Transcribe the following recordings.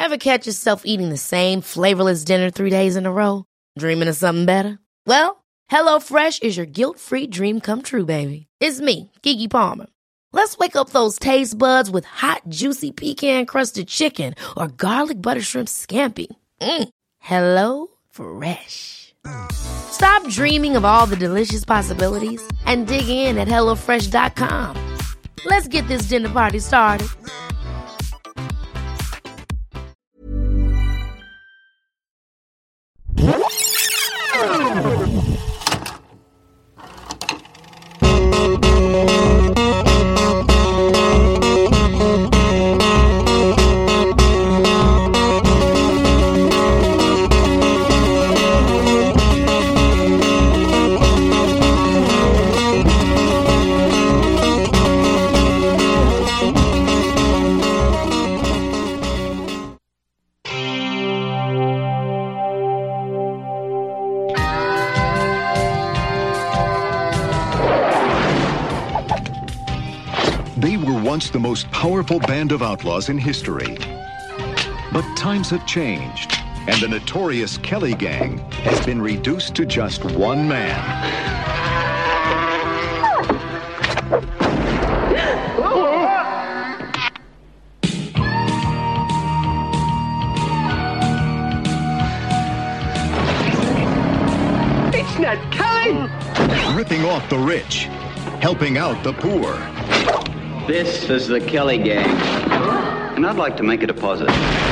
Ever catch yourself eating the same flavorless dinner 3 days in a row? Dreaming of something better? Well, HelloFresh is your guilt-free dream come true, baby. It's me, Keke Palmer. Let's wake up those taste buds with hot, juicy pecan-crusted chicken or garlic butter shrimp scampi. Hello Fresh. Stop dreaming of all the delicious possibilities and dig in at HelloFresh.com. Let's get this dinner party started. They were once the most powerful band of outlaws in history. But times have changed, and the notorious Kelly Gang has been reduced to just one man. It's not Kelly! Ripping off the rich, helping out the poor. This is the Kelly Gang, and I'd like to make a deposit.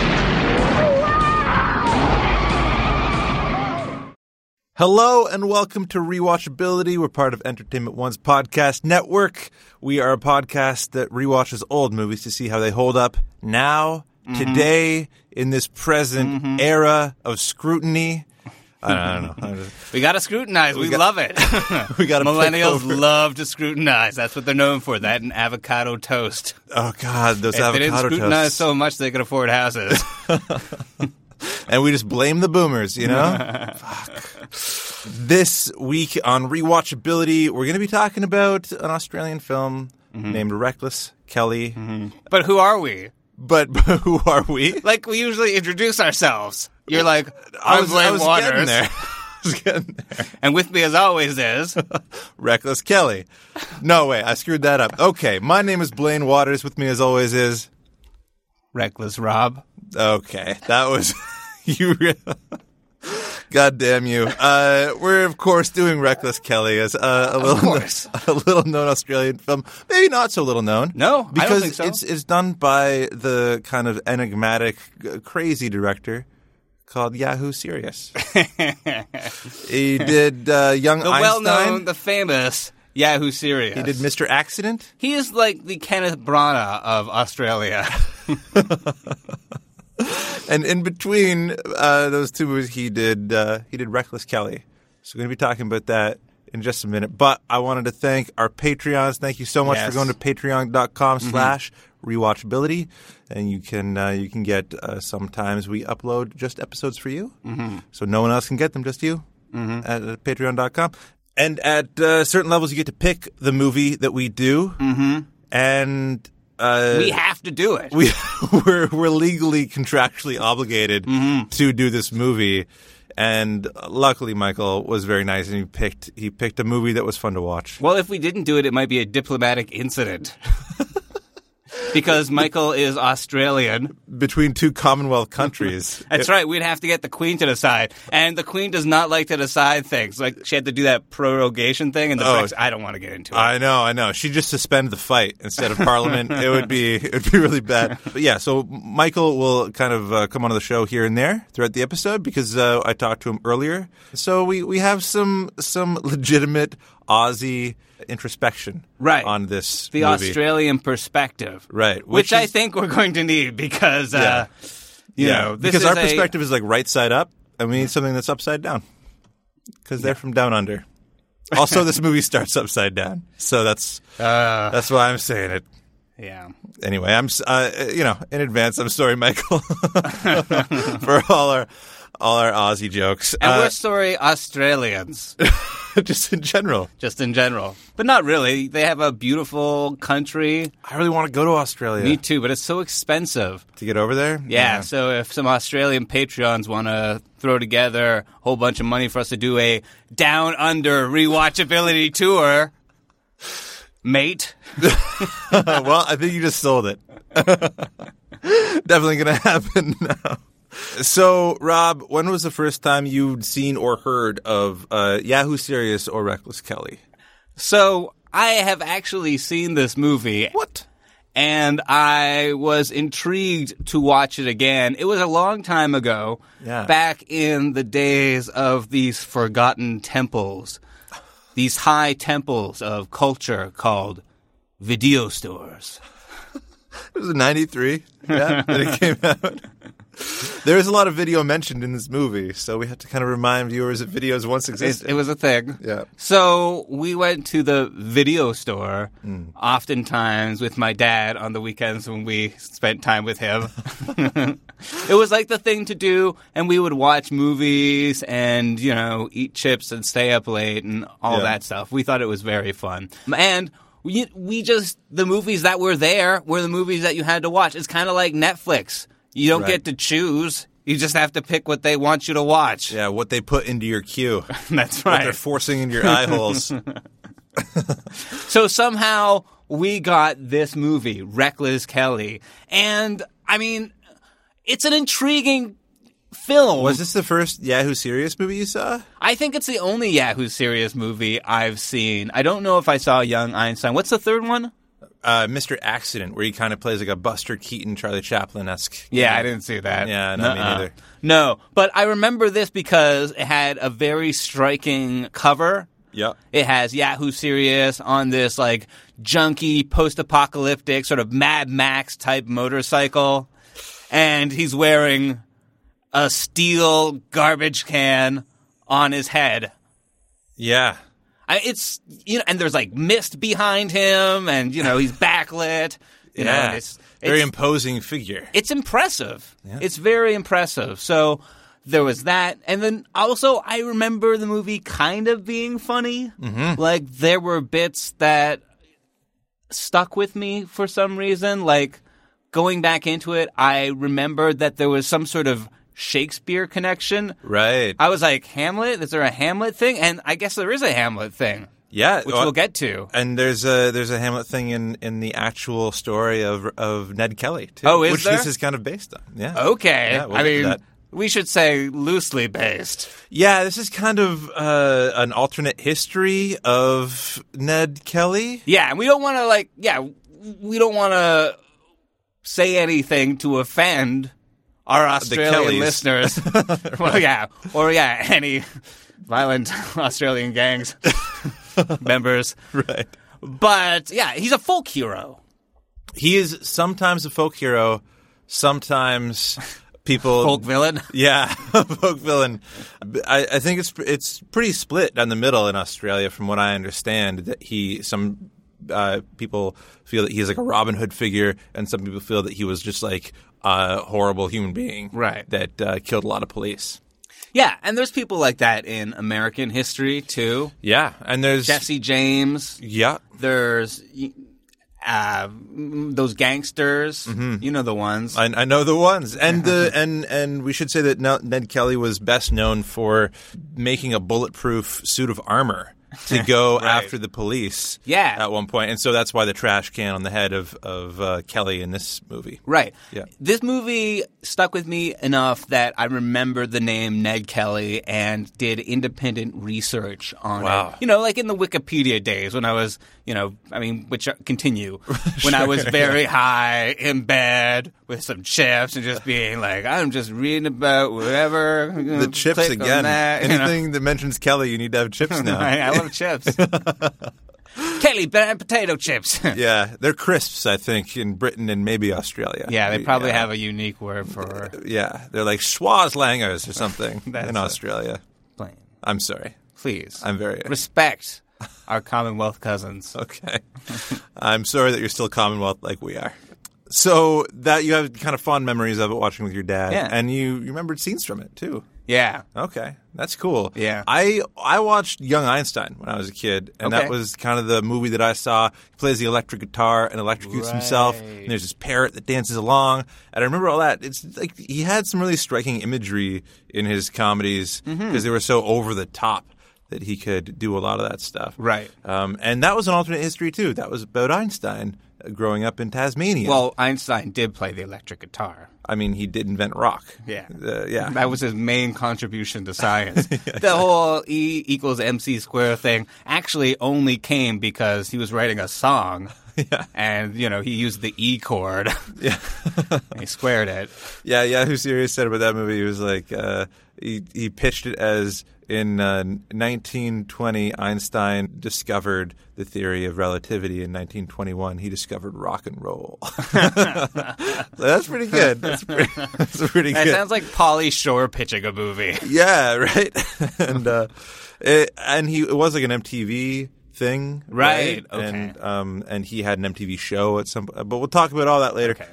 Hello and welcome to Rewatchability. We're part of Entertainment One's podcast network. We are a podcast that rewatches old movies to see how they hold up now, today, in this present era of scrutiny. I don't know. We got to scrutinize. We love it. We got Millennials love to scrutinize. That's what they're known for. That and avocado toast. Oh, God, those if avocado they didn't scrutinize toasts. so much, they could afford houses. And we just blame the boomers, you know? Fuck. This week on Rewatchability, we're going to be talking about an Australian film named Reckless Kelly. But who are we? But who are we? Like, we usually introduce ourselves. You're like, I'm I Blaine was Waters. getting there. I was getting there. And with me, as always, is... Reckless Kelly. No, wait, I screwed that up. Okay, my name is Blaine Waters. With me, as always, is... Reckless Rob. Okay, that was... you. God damn you. We're, of course, doing Reckless Kelly as a little known Australian film. Maybe not so little known. No, because I don't think so. It's done by the kind of enigmatic, crazy director called Yahoo Serious. He did Young The Einstein. well-known, the famous Yahoo Serious. He did Mr. Accident. He is like the Kenneth Branagh of Australia. And in between those two movies, he did Reckless Kelly. So we're going to be talking about that in just a minute. But I wanted to thank our Patreons. Thank you so much for going to patreon.com/rewatchability. And you can get sometimes we upload just episodes for you. So no one else can get them, just you at patreon.com. And at certain levels, you get to pick the movie that we do. And... we have to do it. We're legally, contractually obligated to do this movie, and luckily Michael was very nice and he picked a movie that was fun to watch. Well, if we didn't do it, it might be a diplomatic incident. Because Michael is Australian. Between two Commonwealth countries. That's right. We'd have to get the Queen to decide. And the Queen does not like to decide things. Like, she had to do that prorogation thing, and I don't want to get into it. I know. She'd just suspend the fight instead of Parliament. It would be really bad. But yeah, so Michael will kind of come on the show here and there throughout the episode because I talked to him earlier. So we have some legitimate Aussie introspection on this the movie. Australian perspective. Right. Which I think we're going to need because, you know, this because is our perspective is like right side up and we need something that's upside down because they're from down under. Also, this movie starts upside down. So that's why I'm saying it. Yeah. Anyway, I'm in advance, I'm sorry, Michael, for all our Aussie jokes. And we're sorry, Australians. Just in general. Just in general. But not really. They have a beautiful country. I really want to go to Australia. Me too, but it's so expensive. To get over there? Yeah, so if some Australian Patreons want to throw together a whole bunch of money for us to do a Down Under rewatchability tour, mate. Well, I think you just sold it. Definitely going to happen now. So, Rob, when was the first time you'd seen or heard of Yahoo Serious or Reckless Kelly? So, I have actually seen this movie. What? And I was intrigued to watch it again. It was a long time ago, back in the days of these forgotten temples, these high temples of culture called video stores. It was in 93, that it came out. There is a lot of video mentioned in this movie, so we have to kind of remind viewers that videos once existed. It was a thing. Yeah. So we went to the video store, oftentimes with my dad on the weekends when we spent time with him. It was like the thing to do, and we would watch movies and, eat chips and stay up late and all that stuff. We thought it was very fun. And the movies that were there were the movies that you had to watch. It's kind of like Netflix. You don't get to choose. You just have to pick what they want you to watch. Yeah, what they put into your queue. That's right. What they're forcing into your eye holes. So somehow we got this movie, Reckless Kelly. And, it's an intriguing film. Was this the first Yahoo Serious movie you saw? I think it's the only Yahoo Serious movie I've seen. I don't know if I saw Young Einstein. What's the third one? Mr. Accident, where he kind of plays like a Buster Keaton, Charlie Chaplin-esque. Yeah, I didn't see that. Yeah, no, me neither. No, but I remember this because it had a very striking cover. Yep. It has Yahoo Serious on this like junky, post-apocalyptic, sort of Mad Max type motorcycle, and he's wearing a steel garbage can on his head. Yeah. It's and there's like mist behind him, and he's backlit. It's very imposing figure. It's impressive. Yeah. It's very impressive. So there was that, and then also I remember the movie kind of being funny. Mm-hmm. Like there were bits that stuck with me for some reason. Like going back into it, I remembered that there was some sort of Shakespeare connection. Right. I was like, Hamlet? Is there a Hamlet thing? And I guess there is a Hamlet thing. Yeah. Which we'll get to. And there's a Hamlet thing in the actual story of Ned Kelly, too. Oh, is which there? This is kind of based on. Yeah. Okay. Yeah, we'll get to that. We should say loosely based. Yeah, this is kind of an alternate history of Ned Kelly. Yeah, and we don't want to say anything to offend our Australian listeners. Well, any violent Australian gangs members. Right. But, yeah, he's a folk hero. He is sometimes a folk hero, sometimes people... Folk villain? Yeah, folk villain. I think it's pretty split down the middle in Australia from what I understand, that some people feel that he is like a Robin Hood figure, and some people feel that he was just like a horrible human being that killed a lot of police. Yeah, and there's people like that in American history, too. Yeah, and there's... Jesse James. Yeah. There's those gangsters. Mm-hmm. You know the ones. I know the ones. And and we should say that Ned Kelly was best known for making a bulletproof suit of armor to go after the police at one point. And so that's why the trash can on the head of Kelly in this movie. Right. Yeah. This movie stuck with me enough that I remembered the name Ned Kelly and did independent research on it. Like in the Wikipedia days when I was, which continue, when I was very high in bed with some chips and just being like, I'm just reading about whatever. The chips again. Anything that mentions Kelly, you need to have chips now. I love chips. Kelly potato chips. Yeah, they're crisps, I think, in Britain and maybe Australia. Yeah, they probably have a unique word for... Yeah, they're like schwarzlangers or something in Australia. Plain. I'm sorry. Please. I'm very... Respect our Commonwealth cousins. Okay. I'm sorry that you're still Commonwealth like we are. So that you have kind of fond memories of it watching with your dad. Yeah. And you remembered scenes from it, too. Yeah. Okay, that's cool. Yeah. I watched Young Einstein when I was a kid, and that was kind of the movie that I saw. He plays the electric guitar and electrocutes himself, and there's this parrot that dances along, and I remember all that. It's like he had some really striking imagery in his comedies because they were so over the top that he could do a lot of that stuff. Right. And that was an alternate history, too. That was about Einstein growing up in Tasmania. Well, Einstein did play the electric guitar. I mean, he did invent rock. Yeah. Yeah. That was his main contribution to science. The whole E equals MC square thing actually only came because he was writing a song. Yeah. And, he used the E chord. Yeah. And he squared it. Yeah, Yahoo Serious said about that movie, he was like, he pitched it as in 1920, Einstein discovered the theory of relativity. In 1921, he discovered rock and roll. So that's pretty good. That's pretty good. That sounds like Pauly Shore pitching a movie. Yeah, right. And it was like an MTV thing, right? Okay. And he had an MTV show at some. But we'll talk about all that later. Okay.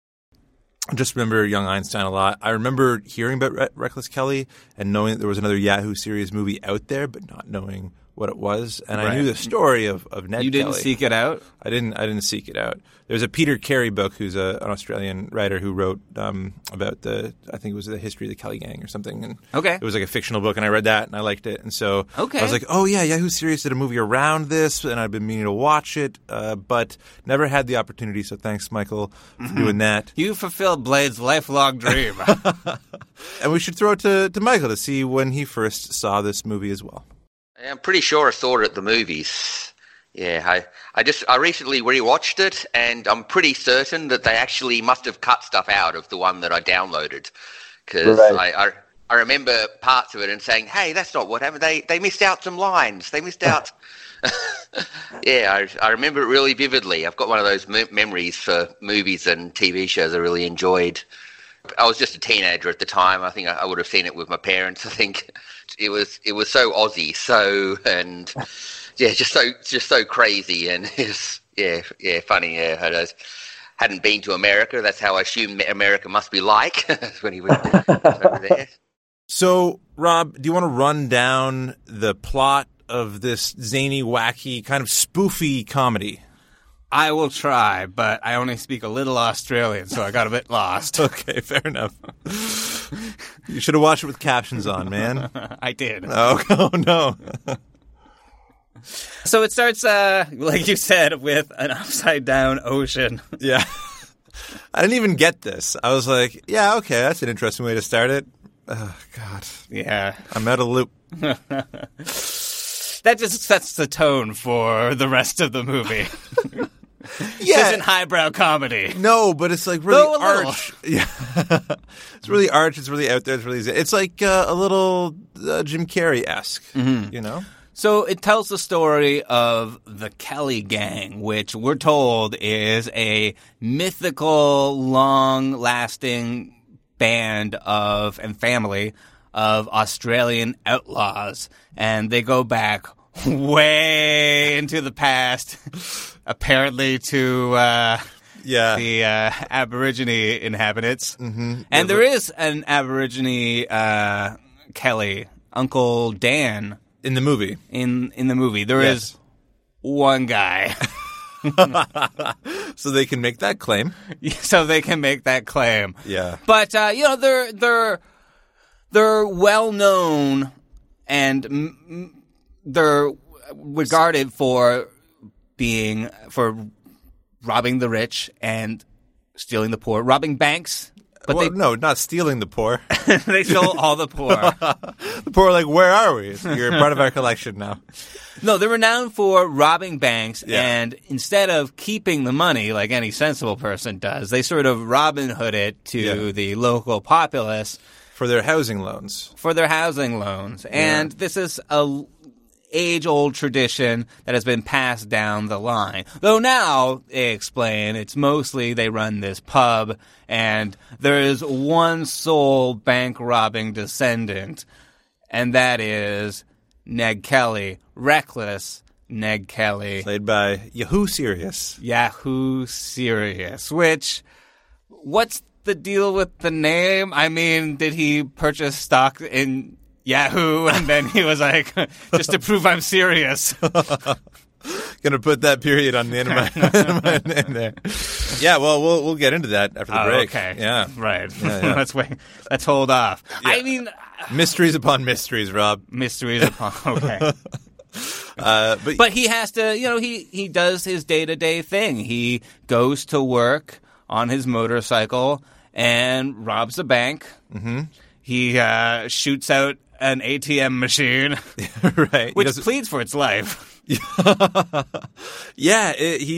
I just remember Young Einstein a lot. I remember hearing about Reckless Kelly and knowing that there was another Yahoo Serious movie out there, but not knowing what it was. And I knew the story of Ned Kelly. You didn't seek it out? I didn't seek it out. There's a Peter Carey book, who's an Australian writer who wrote about I think it was the history of the Kelly Gang or something. And it was like a fictional book, and I read that, and I liked it. And so I was like, oh, yeah, Yahoo Serious did a movie around this, and I've been meaning to watch it, but never had the opportunity. So thanks, Michael, for doing that. You fulfilled Blade's lifelong dream. And we should throw it to Michael to see when he first saw this movie as well. I'm pretty sure I saw it at the movies. Yeah, I recently rewatched it, and I'm pretty certain that they actually must have cut stuff out of the one that I downloaded, because I remember parts of it and saying, "Hey, that's not what happened. They missed out some lines. They missed out." Yeah, I remember it really vividly. I've got one of those memories for movies and TV shows I really enjoyed. I was just a teenager at the time. I think I would have seen it with my parents. I think it was so Aussie, just so crazy, and it's funny. Yeah, I hadn't been to America. That's how I assumed America must be like when he went over there. So, Rob, do you want to run down the plot of this zany, wacky, kind of spoofy comedy? I will try, but I only speak a little Australian, so I got a bit lost. Okay, fair enough. You should have watched it with captions on, man. I did. Oh no. So it starts, like you said, with an upside-down ocean. Yeah. I didn't even get this. I was like, yeah, okay, that's an interesting way to start it. Oh, God. Yeah. I'm out of loop. That just sets the tone for the rest of the movie. Yeah. This isn't highbrow comedy. No, but it's like really arch. Yeah. It's really arch. It's really out there. It's really. It's like a little Jim Carrey-esque, you know? So it tells the story of the Kelly Gang, which we're told is a mythical, long-lasting band and family of Australian outlaws. And they go back way into the past, apparently to the Aborigine inhabitants. Mm-hmm. And there is an Aborigine Kelly, Uncle Dan. In the movie. In the movie. There is one guy. So they can make that claim. Yeah. But, they're well known and they're regarded for robbing the rich and stealing the poor, robbing banks. But no, not stealing the poor. They stole all the poor. The poor are like, where are we? You're part of our collection now. No, they're renowned for robbing banks, and instead of keeping the money like any sensible person does, they sort of Robin Hood it to the local populace. For their housing loans. And this is a age-old tradition that has been passed down the line. Though now, they explain, it's mostly they run this pub, and there is one sole bank-robbing descendant, and that is Ned Kelly, reckless Ned Kelly. Played by Yahoo Serious. Yahoo Serious, which... What's the deal with the name? I mean, did he purchase stock in Yahoo and then he was like, just to prove I'm serious? Gonna put that period on the end of my name there. Yeah, well, we'll get into that after the break. Okay. Yeah. Right. Yeah. Let's wait. Let's hold off. Yeah. I mean... Mysteries upon mysteries, Rob. Mysteries upon... Okay. But he has to, he does his day-to-day thing. He goes to work on his motorcycle and robs a bank. Mm-hmm. He shoots out an ATM machine, right? Which pleads for its life. Yeah,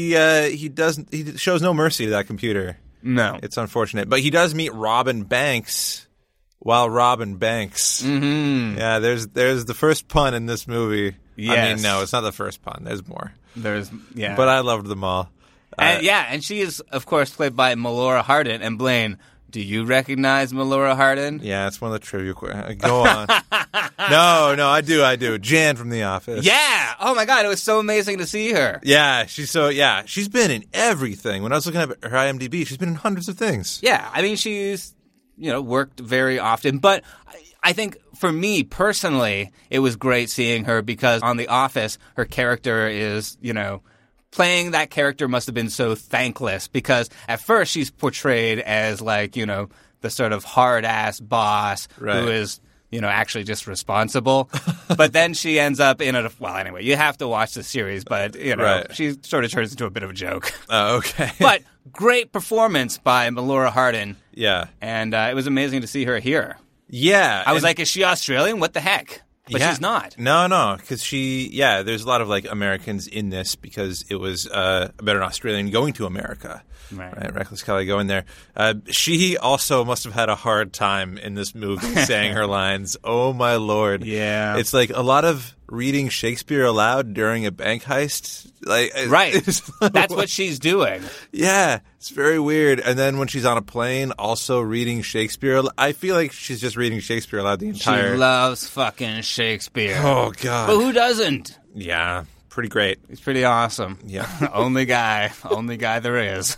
he shows no mercy to that computer. No. It's unfortunate. But he does meet Robin Banks while robbing banks. Mm-hmm. Yeah, there's the first pun in this movie. Yes. I mean, no, it's not the first pun. There's more. Yeah. But I loved them all. And she is, of course, played by Melora Hardin. And Blaine, do you recognize Melora Hardin? Yeah, it's one of the trivia questions. Go on. No, I do. Jan from The Office. Yeah. Oh, my God. It was so amazing to see her. Yeah, she's been in everything. When I was looking at her IMDb, she's been in hundreds of things. Yeah. I mean, she's, worked very often. But I think for me personally, it was great seeing her because on The Office, her character is, playing that character must have been so thankless because at first she's portrayed as like, the sort of hard-ass boss who is, actually just responsible. But then she ends up in anyway, you have to watch the series, but, she sort of turns into a bit of a joke. Oh, okay. But great performance by Melora Hardin. Yeah. And it was amazing to see her here. Yeah. I was like, is she Australian? What the heck? But she's not. No, because there's a lot of like Americans in this because it was about an Australian going to America. Right? Reckless Kelly going there. She also must have had a hard time in this movie saying her lines. Oh, my Lord. Yeah. It's like a lot of reading Shakespeare aloud during a bank heist. Right. That's what she's doing. Yeah. It's very weird. And then when she's on a plane, also reading Shakespeare. I feel like she's just reading Shakespeare aloud the entire... She loves fucking Shakespeare. Oh, God. But who doesn't? Yeah. Pretty great. He's pretty awesome. Yeah. Only guy there is.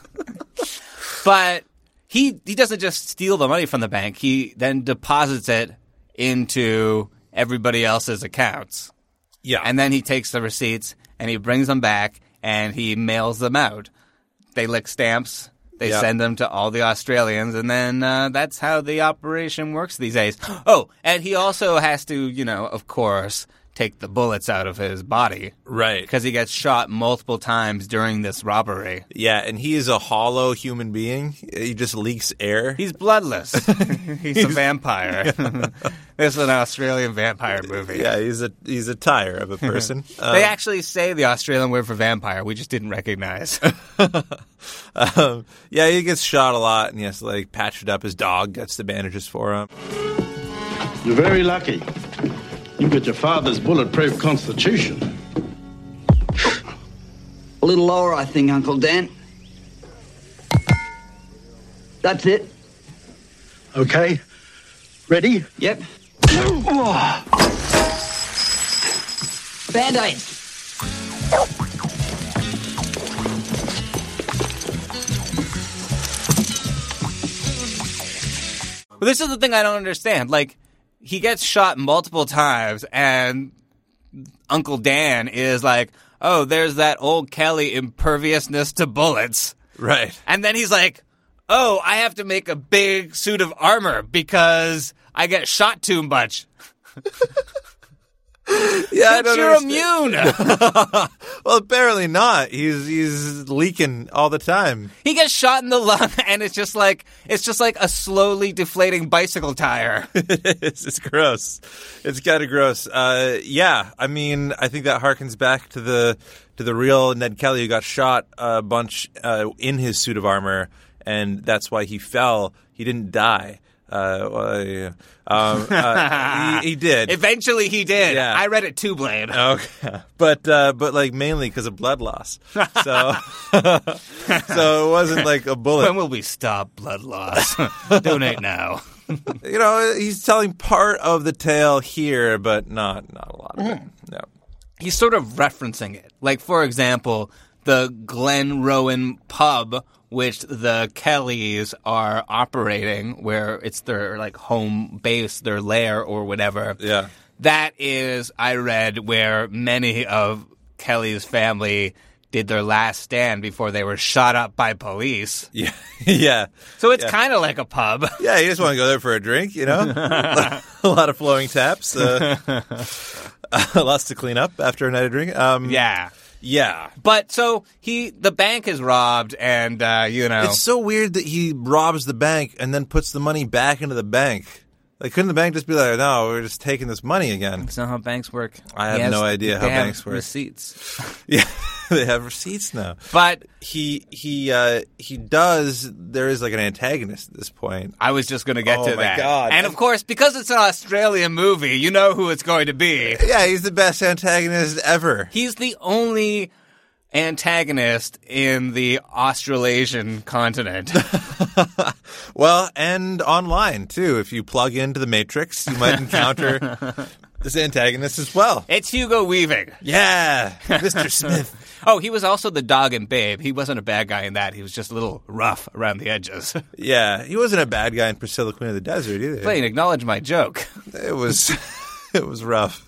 But he doesn't just steal the money from the bank. He then deposits it into everybody else's accounts. Yeah. And then he takes the receipts and he brings them back and he mails them out. They lick stamps. They send them to all the Australians, and then that's how the operation works these days. Oh, and he also has to, of course, take the bullets out of his body. Right. Because he gets shot multiple times during this robbery. Yeah, and he is a hollow human being. He just leaks air. He's bloodless. He's a vampire. This is an Australian vampire movie. Yeah, he's a tire of a person. They actually say the Australian word for vampire. We just didn't recognize. Yeah, he gets shot a lot, and he has to patch it up. His dog gets the bandages for him. You're very lucky. You've got your father's bulletproof constitution. A little lower, I think, Uncle Dan. That's it. Okay. Ready? Yep. Band-Aids. Well, this is the thing I don't understand. He gets shot multiple times, and Uncle Dan is like, oh, there's that old Kelly imperviousness to bullets. Right. And then he's like, oh, I have to make a big suit of armor because I get shot too much. Yeah, but you're immune. Well, apparently not. He's leaking all the time. He gets shot in the lung, and it's just like a slowly deflating bicycle tire. It is. It's gross. It's kind of gross. Yeah, I mean, I think that harkens back to the real Ned Kelly who got shot a bunch in his suit of armor, and that's why he fell. He didn't die. He did. Eventually he did. Yeah. I read it too, Blaine. Okay. But mainly because of blood loss. So it wasn't like a bullet. When will we stop blood loss? Donate now. He's telling part of the tale here, but not a lot of it. No. He's sort of referencing it. For example, the Glen Rowan pub, which the Kellys are operating, where it's their like home base, their lair or whatever. Yeah. That is, I read, where many of Kelly's family did their last stand before they were shot up by police. Yeah. Yeah. So it's kind of like a pub. Yeah, you just want to go there for a drink, you know? A lot of flowing taps. Lots to clean up after a night of drinking. Yeah. Yeah. But so the bank is robbed and, It's so weird that he robs the bank and then puts the money back into the bank. Like, couldn't the bank just be like, no, we're just taking this money again? That's not how banks work. I have no idea how banks work. Receipts. Yeah, they have receipts now. But he does. There is like an antagonist at this point. I was just going to get to my that. God. And of course, because it's an Australian movie, you know who it's going to be. Yeah, he's the best antagonist ever. He's the only antagonist in the Australasian continent. Well, and online, too. If you plug into the Matrix, you might encounter this antagonist as well. It's Hugo Weaving. Yeah, Mr. Smith. Oh, he was also the dog and Babe. He wasn't a bad guy in that. He was just a little rough around the edges. Yeah, he wasn't a bad guy in Priscilla, Queen of the Desert, either. Blaine, acknowledge my joke. It was rough.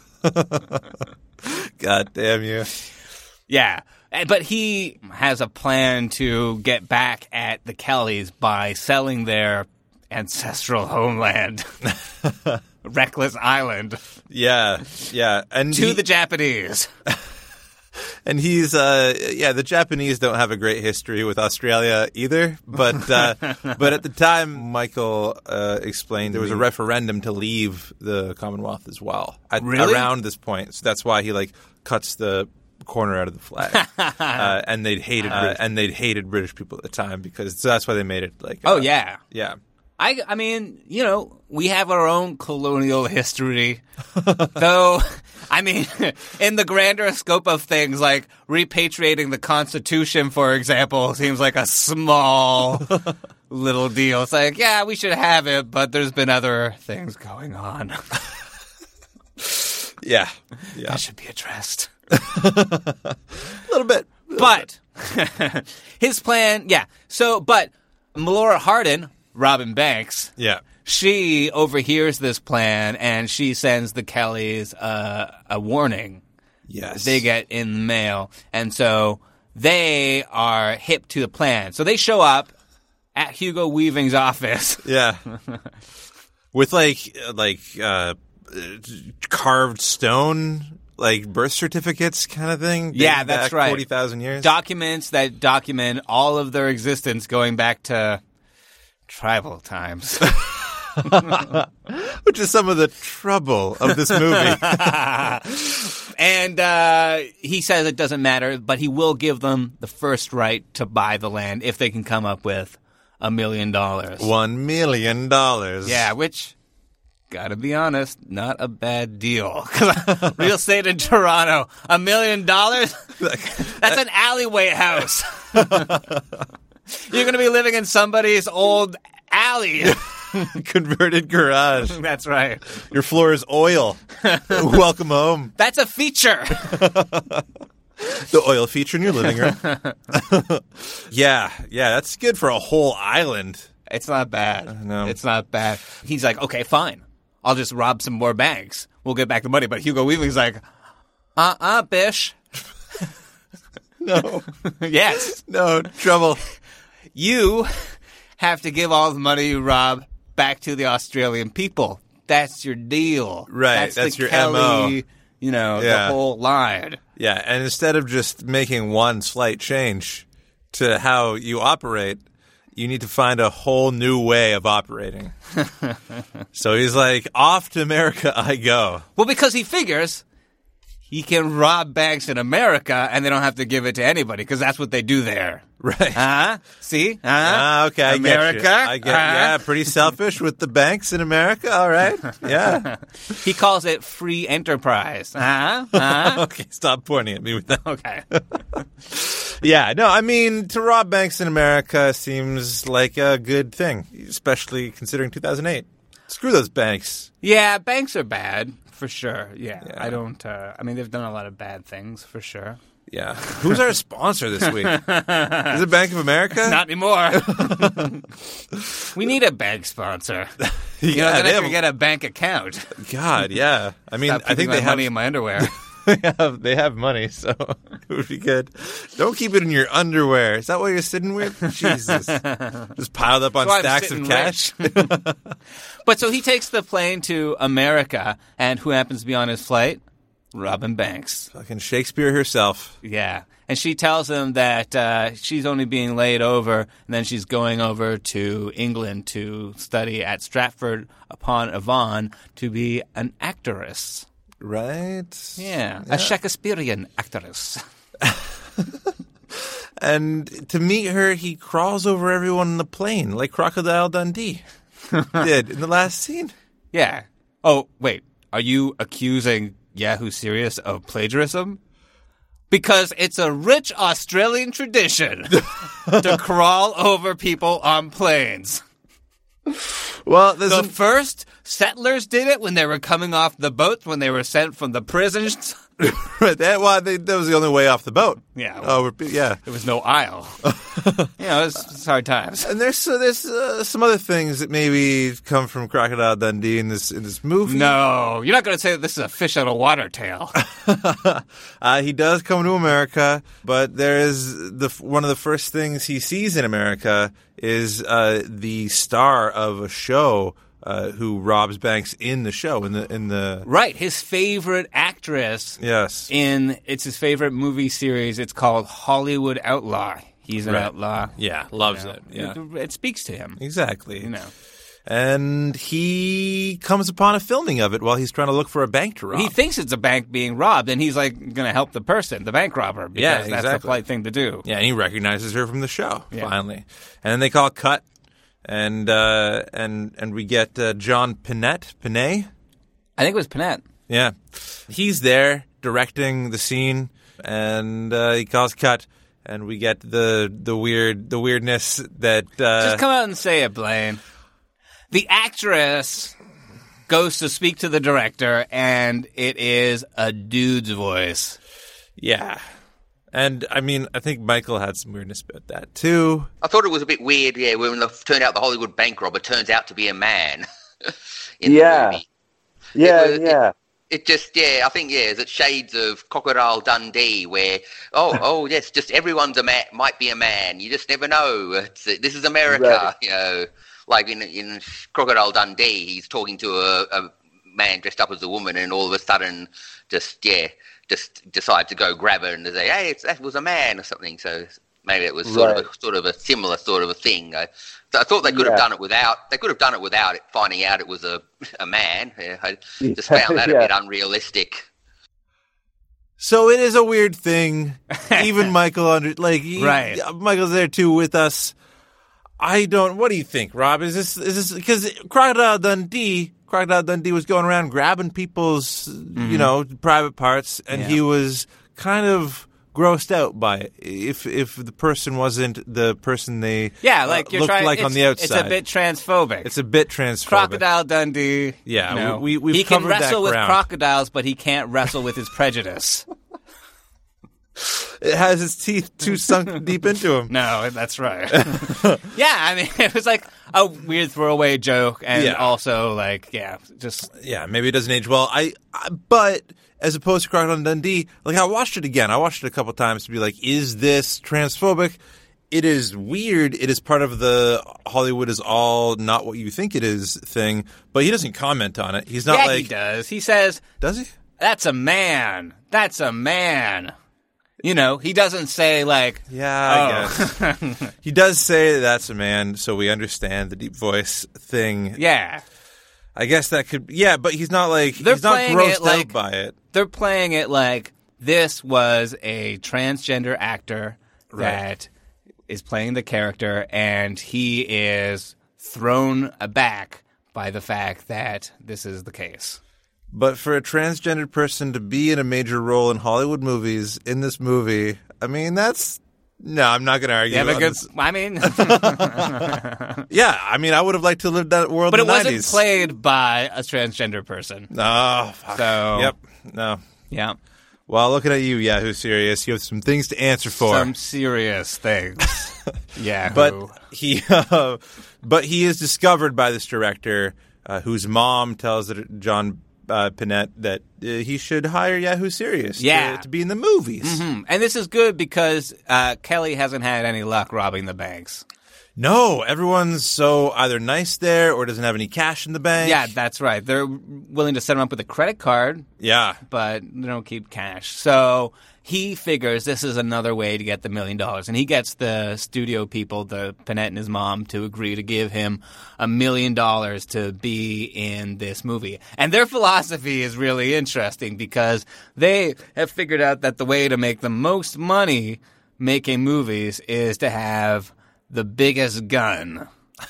God damn you. Yeah. But he has a plan to get back at the Kellys by selling their ancestral homeland, Reckless Island, Yeah, and to the Japanese. And he's the Japanese don't have a great history with Australia either, but at the time Michael explained there was a referendum to leave the Commonwealth as well around this point. So that's why he like cuts the corner out of the flag. And they'd hated British people at the time because that's why they made it like Yeah. I mean, we have our own colonial history. Though, I mean, in the grander scope of things, like repatriating the Constitution, for example, seems like a small little deal. It's like, yeah, we should have it, but there's been other things going on. Yeah. That should be addressed. A little bit. But his plan, but Melora Hardin, Robin Banks, she overhears this plan and she sends the Kellys a warning. Yes. They get in the mail. And so they are hip to the plan. So they show up at Hugo Weaving's office. Yeah. With like carved stone, like birth certificates kind of thing. Yeah, that's right. 40,000 years. Documents that document all of their existence going back to tribal times. Which is some of the trouble of this movie. And he says it doesn't matter, but he will give them the first right to buy the land if they can come up with $1 million. $1 million. Yeah, which, gotta be honest, not a bad deal. Real estate in Toronto, $1 million? That's an alleyway house. You're going to be living in somebody's old alley. Converted garage. That's right. Your floor is oil. Welcome home. That's a feature. The oil feature in your living room. Yeah, that's good for a whole island. It's not bad. No. It's not bad. He's like, okay, fine. I'll just rob some more banks. We'll get back the money. But Hugo Weaving's like, bish. No. Yes. No, trouble. You have to give all the money you rob back to the Australian people. That's your deal. Right. That's your Kelly, MO. The whole line. Yeah, and instead of just making one slight change to how you operate, you need to find a whole new way of operating. So he's like, off to America I go. Well, because he figures he can rob banks in America and they don't have to give it to anybody because that's what they do there. Right. See? Okay, America? I get yeah, pretty selfish with the banks in America. All right. Yeah. He calls it free enterprise. Okay, stop pointing at me with that. Okay. Yeah, no, I mean, to rob banks in America seems like a good thing, especially considering 2008. Screw those banks. Yeah, banks are bad, for sure. Yeah. I don't, they've done a lot of bad things, for sure. Yeah. Who's our sponsor this week? Is it Bank of America? Not anymore. We need a bank sponsor. Yeah, then I can get a bank account. God, yeah. I mean, I think they they have money in my underwear. they have money, so it would be good. Don't keep it in your underwear. Is that what you're sitting with? Jesus. Just piled up on stacks of cash. But so he takes the plane to America, and who happens to be on his flight? Robin Banks. Fucking Shakespeare herself. Yeah. And she tells him that she's only being laid over, and then she's going over to England to study at Stratford-upon-Avon to be an actress. Right? Yeah. A Shakespearean actress. And to meet her, he crawls over everyone in the plane like Crocodile Dundee did in the last scene. Yeah. Oh, wait. Are you accusing Yahoo Serious of plagiarism? Because it's a rich Australian tradition to crawl over people on planes. Well, the first settlers did it when they were coming off the boats, when they were sent from the prisons. Right, that was the only way off the boat. Yeah. Yeah. There was no aisle. It's hard times. And there's some other things that maybe come from Crocodile Dundee in this movie. No, you're not going to say that this is a fish out of water tale. He does come to America, but there is one of the first things he sees in America is the star of a show who robs banks in the show in the right, his favorite actress. Yes, it's his favorite movie series. It's called Hollywood Outlaw. He's an outlaw. Yeah, loves it. Yeah, it speaks to him exactly. And he comes upon a filming of it while he's trying to look for a bank to rob. He thinks it's a bank being robbed, and he's like going to help the person, the bank robber, because that's the polite thing to do. Yeah, and he recognizes her from the show finally, and then they call cut. And we get John Pinette. I think it was Pinette. Yeah. He's there directing the scene, and he calls cut, and we get the weirdness that just come out and say it, Blaine. The actress goes to speak to the director, and it is a dude's voice. Yeah. And, I mean, I think Michael had some weirdness about that, too. I thought it was a bit weird, when it turned out the Hollywood bank robber turns out to be a man in the movie. Yeah. It just, I think, is it shades of Crocodile Dundee where, yes, just everyone's might be a man. You just never know. This is America, right. Like in Crocodile Dundee, he's talking to a man dressed up as a woman, and all of a sudden just decide to go grab her and say, hey, that was a man or something. So maybe it was sort of a similar sort of a thing. So I thought they could have done it without. They could have done it without it finding out it was a man. I just found that a bit unrealistic. So it is a weird thing. Even Michael Michael's there too with us. What do you think, Rob? Is this because Crocodile Dundee was going around grabbing people's, private parts, and he was kind of grossed out by it. If the person wasn't the person they like you're looked trying, like on the outside. It's a bit transphobic. It's a bit transphobic. Crocodile Dundee. Yeah, we've he can covered wrestle that with ground. crocodiles, but he can't wrestle with his prejudice. It has his teeth too sunk deep into him. No, that's right. I mean, it was like a weird throwaway joke, and also maybe it doesn't age well. But as opposed to Crocodile Dundee, I watched it again. I watched it a couple times to be like, is this transphobic? It is weird. It is part of the Hollywood is all not what you think it is thing, but he doesn't comment on it. He's not he does. He says, does he? That's a man. That's a man. He doesn't say I guess. He does say that's a man, so we understand the deep voice thing. Yeah. I guess that could, but he's not he's not grossed out by it. They're playing it like this was a transgender actor that is playing the character, and he is thrown aback by the fact that this is the case. But for a transgendered person to be in a major role in Hollywood movies, in this movie, I mean, no, I'm not going to argue. I would have liked to live that world in the 90s. But it wasn't played by a transgender person. Oh, fuck. So, yep. No. Yeah. Well, looking at you, Yahoo Serious, you have some things to answer for. Some serious things. Yahoo. But he is discovered by this director, whose mom tells John Pinette that he should hire Yahoo Serious to be in the movies. Mm-hmm. And this is good because Kelly hasn't had any luck robbing the banks. No, everyone's so either nice there or doesn't have any cash in the bank. Yeah, that's right. They're willing to set him up with a credit card. Yeah. But they don't keep cash. So he figures this is another way to get the $1 million. And he gets the studio people, the Pinette and his mom, to agree to give him $1 million to be in this movie. And their philosophy is really interesting because they have figured out that the way to make the most money making movies is to have the biggest gun.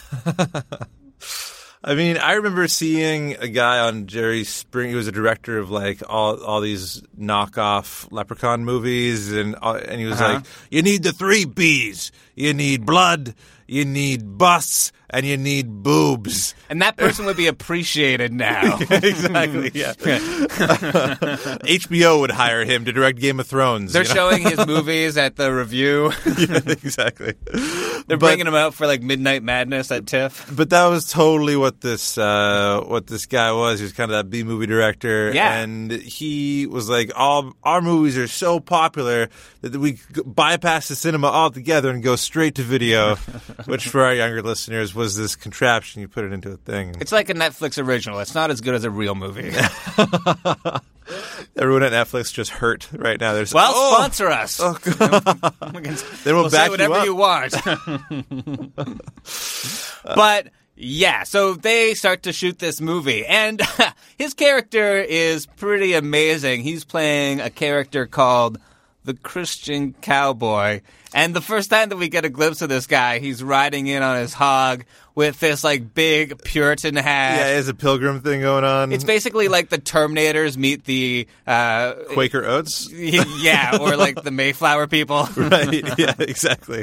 I mean, I remember seeing a guy on Jerry Springer. He was a director of like all these knockoff Leprechaun movies, and he was like, "You need the 3 B's. You need blood. You need busts, and you need boobs." And that person would be appreciated now. Exactly, yeah. HBO would hire him to direct Game of Thrones. They're showing his movies at the Review. Yeah, exactly. They're bringing him out for like Midnight Madness at TIFF. But that was totally what this guy was. He was kind of that B-movie director. Yeah. And he was like, all our movies are so popular that we bypass the cinema altogether and go straight to video. Which, for our younger listeners, was this contraption. You put it into a thing. It's like a Netflix original. It's not as good as a real movie. Everyone at Netflix just hurt right now. Sponsor us. Oh, then we'll back say whatever you want. But, yeah, so they start to shoot this movie. And his character is pretty amazing. He's playing a character called the Christian Cowboy. And the first time that we get a glimpse of this guy, he's riding in on his hog with this like big Puritan hat. Yeah, he has a pilgrim thing going on. It's basically like the Terminators meet the Quaker Oats. Yeah, or like the Mayflower people. Right. Yeah, exactly.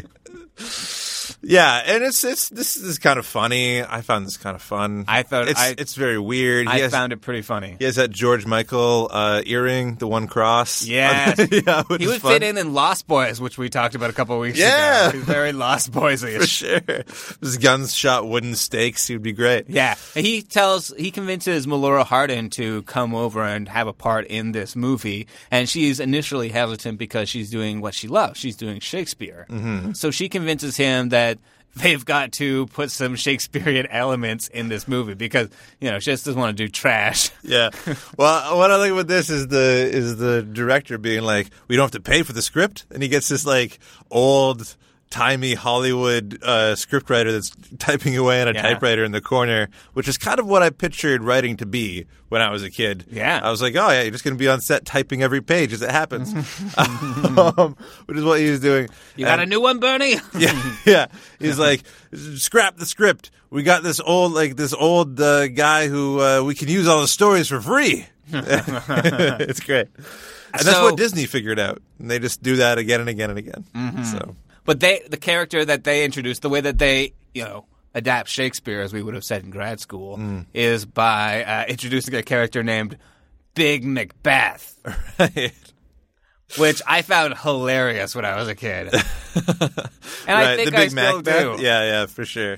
Yeah, and this is kind of funny. I found this kind of fun. It's very weird. I found it pretty funny. He has that George Michael earring, the one cross. Yeah, he would fit in Lost Boys, which we talked about a couple of weeks ago. He's very Lost Boys-ish. For sure. His guns shot wooden stakes. He would be great. Yeah, he convinces Melora Hardin to come over and have a part in this movie, and she's initially hesitant because she's doing what she loves. She's doing Shakespeare. Mm-hmm. So she convinces him that they've got to put some Shakespearean elements in this movie because, she just doesn't want to do trash. Yeah. Well, what I like about this is the director being like, we don't have to pay for the script. And he gets this like old timey Hollywood scriptwriter that's typing away on a typewriter in the corner, which is kind of what I pictured writing to be when I was a kid. Yeah. I was like, oh, yeah, you're just going to be on set typing every page as it happens, which is what he was doing. You got a new one, Bernie? Yeah. He's like, scrap the script. We got this old guy who we can use all the stories for free. It's great. And that's what Disney figured out. And they just do that again and again and again. Mm-hmm. So. But the character that they introduced, the way that they, adapt Shakespeare, as we would have said in grad school, is by introducing a character named Big Macbeth. Right. Which I found hilarious when I was a kid. And I think I still do. Yeah, for sure.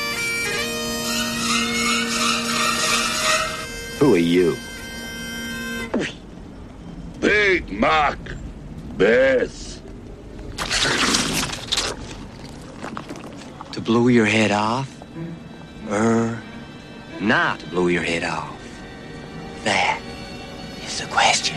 Who are you? Big Macbeth. To blow your head off? Not to blow your head off? That is the question.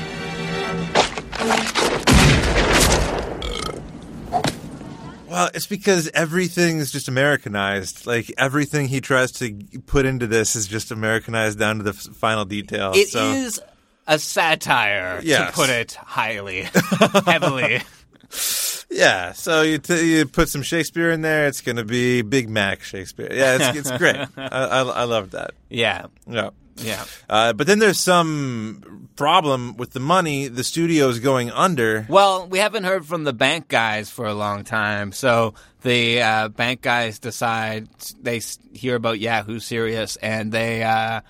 Well, it's because everything is just Americanized. Like, everything he tries to put into this is just Americanized down to the final detail. It is a satire, to put it heavily. Yeah, so you put some Shakespeare in there, it's going to be Big Mac Shakespeare. Yeah, it's great. I love that. Yeah. Yeah. Yeah. But then there's some problem with the money. The studio's going under. Well, we haven't heard from the bank guys for a long time. So the bank guys decide, they hear about Yahoo Serious, and they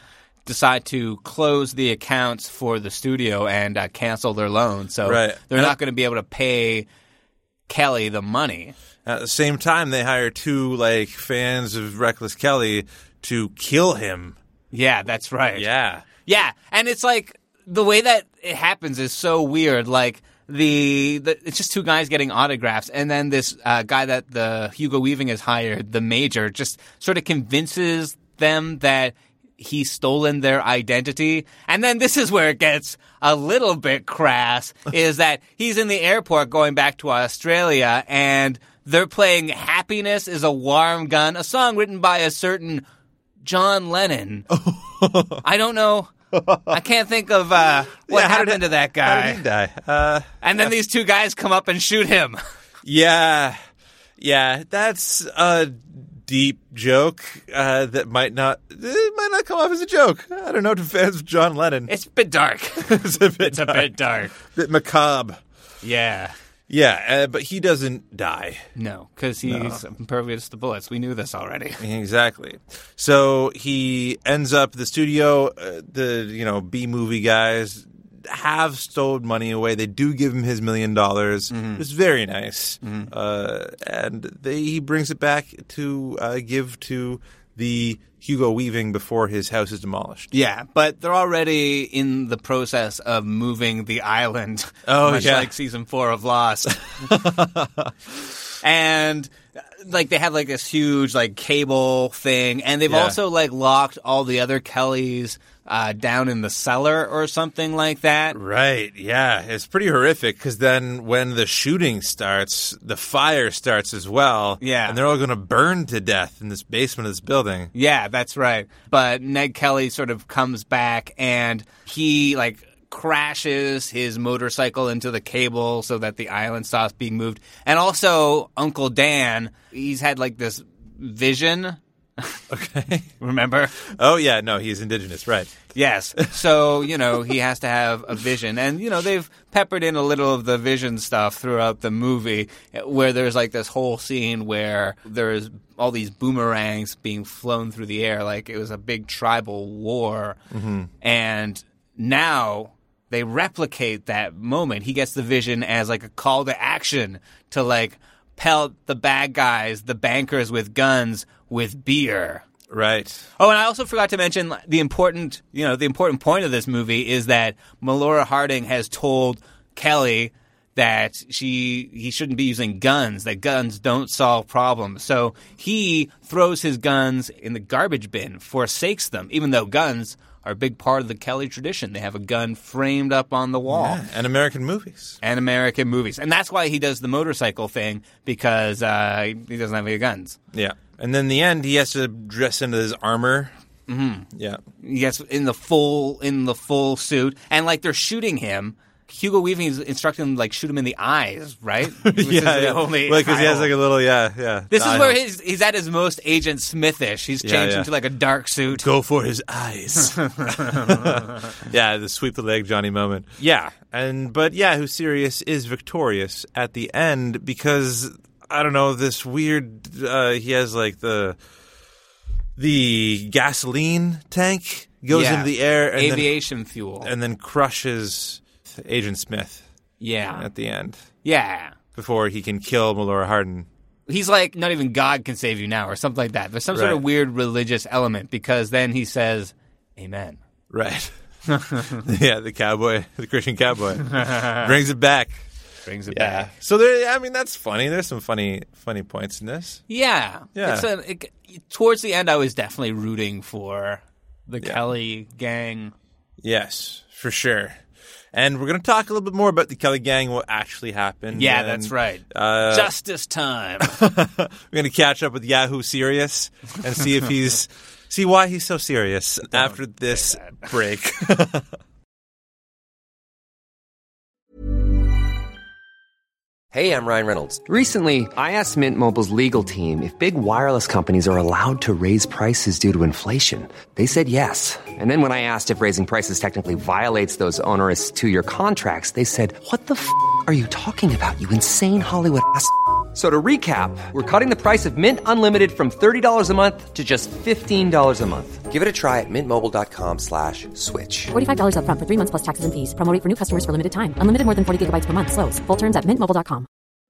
decide to close the accounts for the studio and cancel their loan. So Right. they're not going to be able to pay Kelly the money. At the same time, they hire two fans of Reckless Kelly to kill him. Yeah, that's right. Yeah. Yeah, and it's like the way that it happens is so weird. Like it's just two guys getting autographs, and then this guy that the Hugo Weaving has hired, the Major, just sort of convinces them that he's stolen their identity. And then this is where it gets a little bit crass, is that he's in the airport going back to Australia, and they're playing Happiness is a Warm Gun, a song written by a certain John Lennon. I don't know. I can't think of what happened to that guy. How did he die? And then these two guys come up and shoot him. Yeah. That's a deep joke that might not come off as a joke. I don't know to fans of John Lennon. It's a bit dark. It's a bit dark. A bit macabre. Yeah. Yeah, but he doesn't die. No, because he's impervious to bullets. We knew this already. Exactly. So he ends up the studio. The B-movie guys have stolen money away. They do give him his $1 million. Mm-hmm. It's very nice, and he brings it back to give to the Hugo Weaving before his house is demolished. Yeah, but they're already in the process of moving the island, much like season 4 of Lost. And they have this huge cable thing, and they've also locked all the other Kellys down in the cellar or something like that. Right, yeah. It's pretty horrific because then when the shooting starts, the fire starts as well. Yeah. And they're all going to burn to death in this basement of this building. Yeah, that's right. But Ned Kelly sort of comes back and he crashes his motorcycle into the cable so that the island stops being moved. And also Uncle Dan, he's had this vision. Okay. Remember? Oh, yeah. No, he's indigenous. Right. Yes. So, he has to have a vision. And, they've peppered in a little of the vision stuff throughout the movie where there's this whole scene where there's all these boomerangs being flown through the air like it was a big tribal war. Mm-hmm. And now they replicate that moment. He gets the vision as a call to action to pelt the bad guys, the bankers with guns, with beer. Right. Oh, and I also forgot to mention the important point of this movie is that Melora Harding has told Kelly that he shouldn't be using guns, that guns don't solve problems. So he throws his guns in the garbage bin, forsakes them, even though guns are a big part of the Kelly tradition. They have a gun framed up on the wall. Yeah, and American movies. And that's why he does the motorcycle thing, because he doesn't have any guns. Yeah. And then in the end, he has to dress into his armor. Mm-hmm. Yeah. He gets in the full suit. And they're shooting him. Hugo Weaving is instructing him shoot him in the eyes, right? Because he has a little, yeah. This is where he's at his most Agent Smithish. He's changed into a dark suit. Go for his eyes. Yeah, the sweep the leg Johnny moment. Yeah, but who's serious is victorious at the end because I don't know, this weird. He has the gasoline tank goes into the air, and aviation fuel, and then crushes Agent Smith. Yeah. At the end. Yeah. Before he can kill Melora Harding. He's not even God can save you now or something like that. There's some sort of weird religious element because then he says, Amen. Right. Yeah, the Christian cowboy. Brings it back. Back. So that's funny. There's some funny points in this. Yeah. Towards the end, I was definitely rooting for the Kelly gang. Yes, for sure. And we're going to talk a little bit more about the Kelly gang, what actually happened. Yeah, that's right. Justice time. We're going to catch up with Yahoo Serious and see why he's so serious after this break. Hey, I'm Ryan Reynolds. Recently, I asked Mint Mobile's legal team if big wireless companies are allowed to raise prices due to inflation. They said yes. And then when I asked if raising prices technically violates those onerous 2-year contracts, they said, "What the f*** are you talking about, you insane Hollywood ass f- So to recap, we're cutting the price of Mint Unlimited from $30 a month to just $15 a month. Give it a try at mintmobile.com/switch. $45 up front for 3 months plus taxes and fees. Promo rate for new customers for limited time. Unlimited more than 40 gigabytes per month. Slows full terms at mintmobile.com.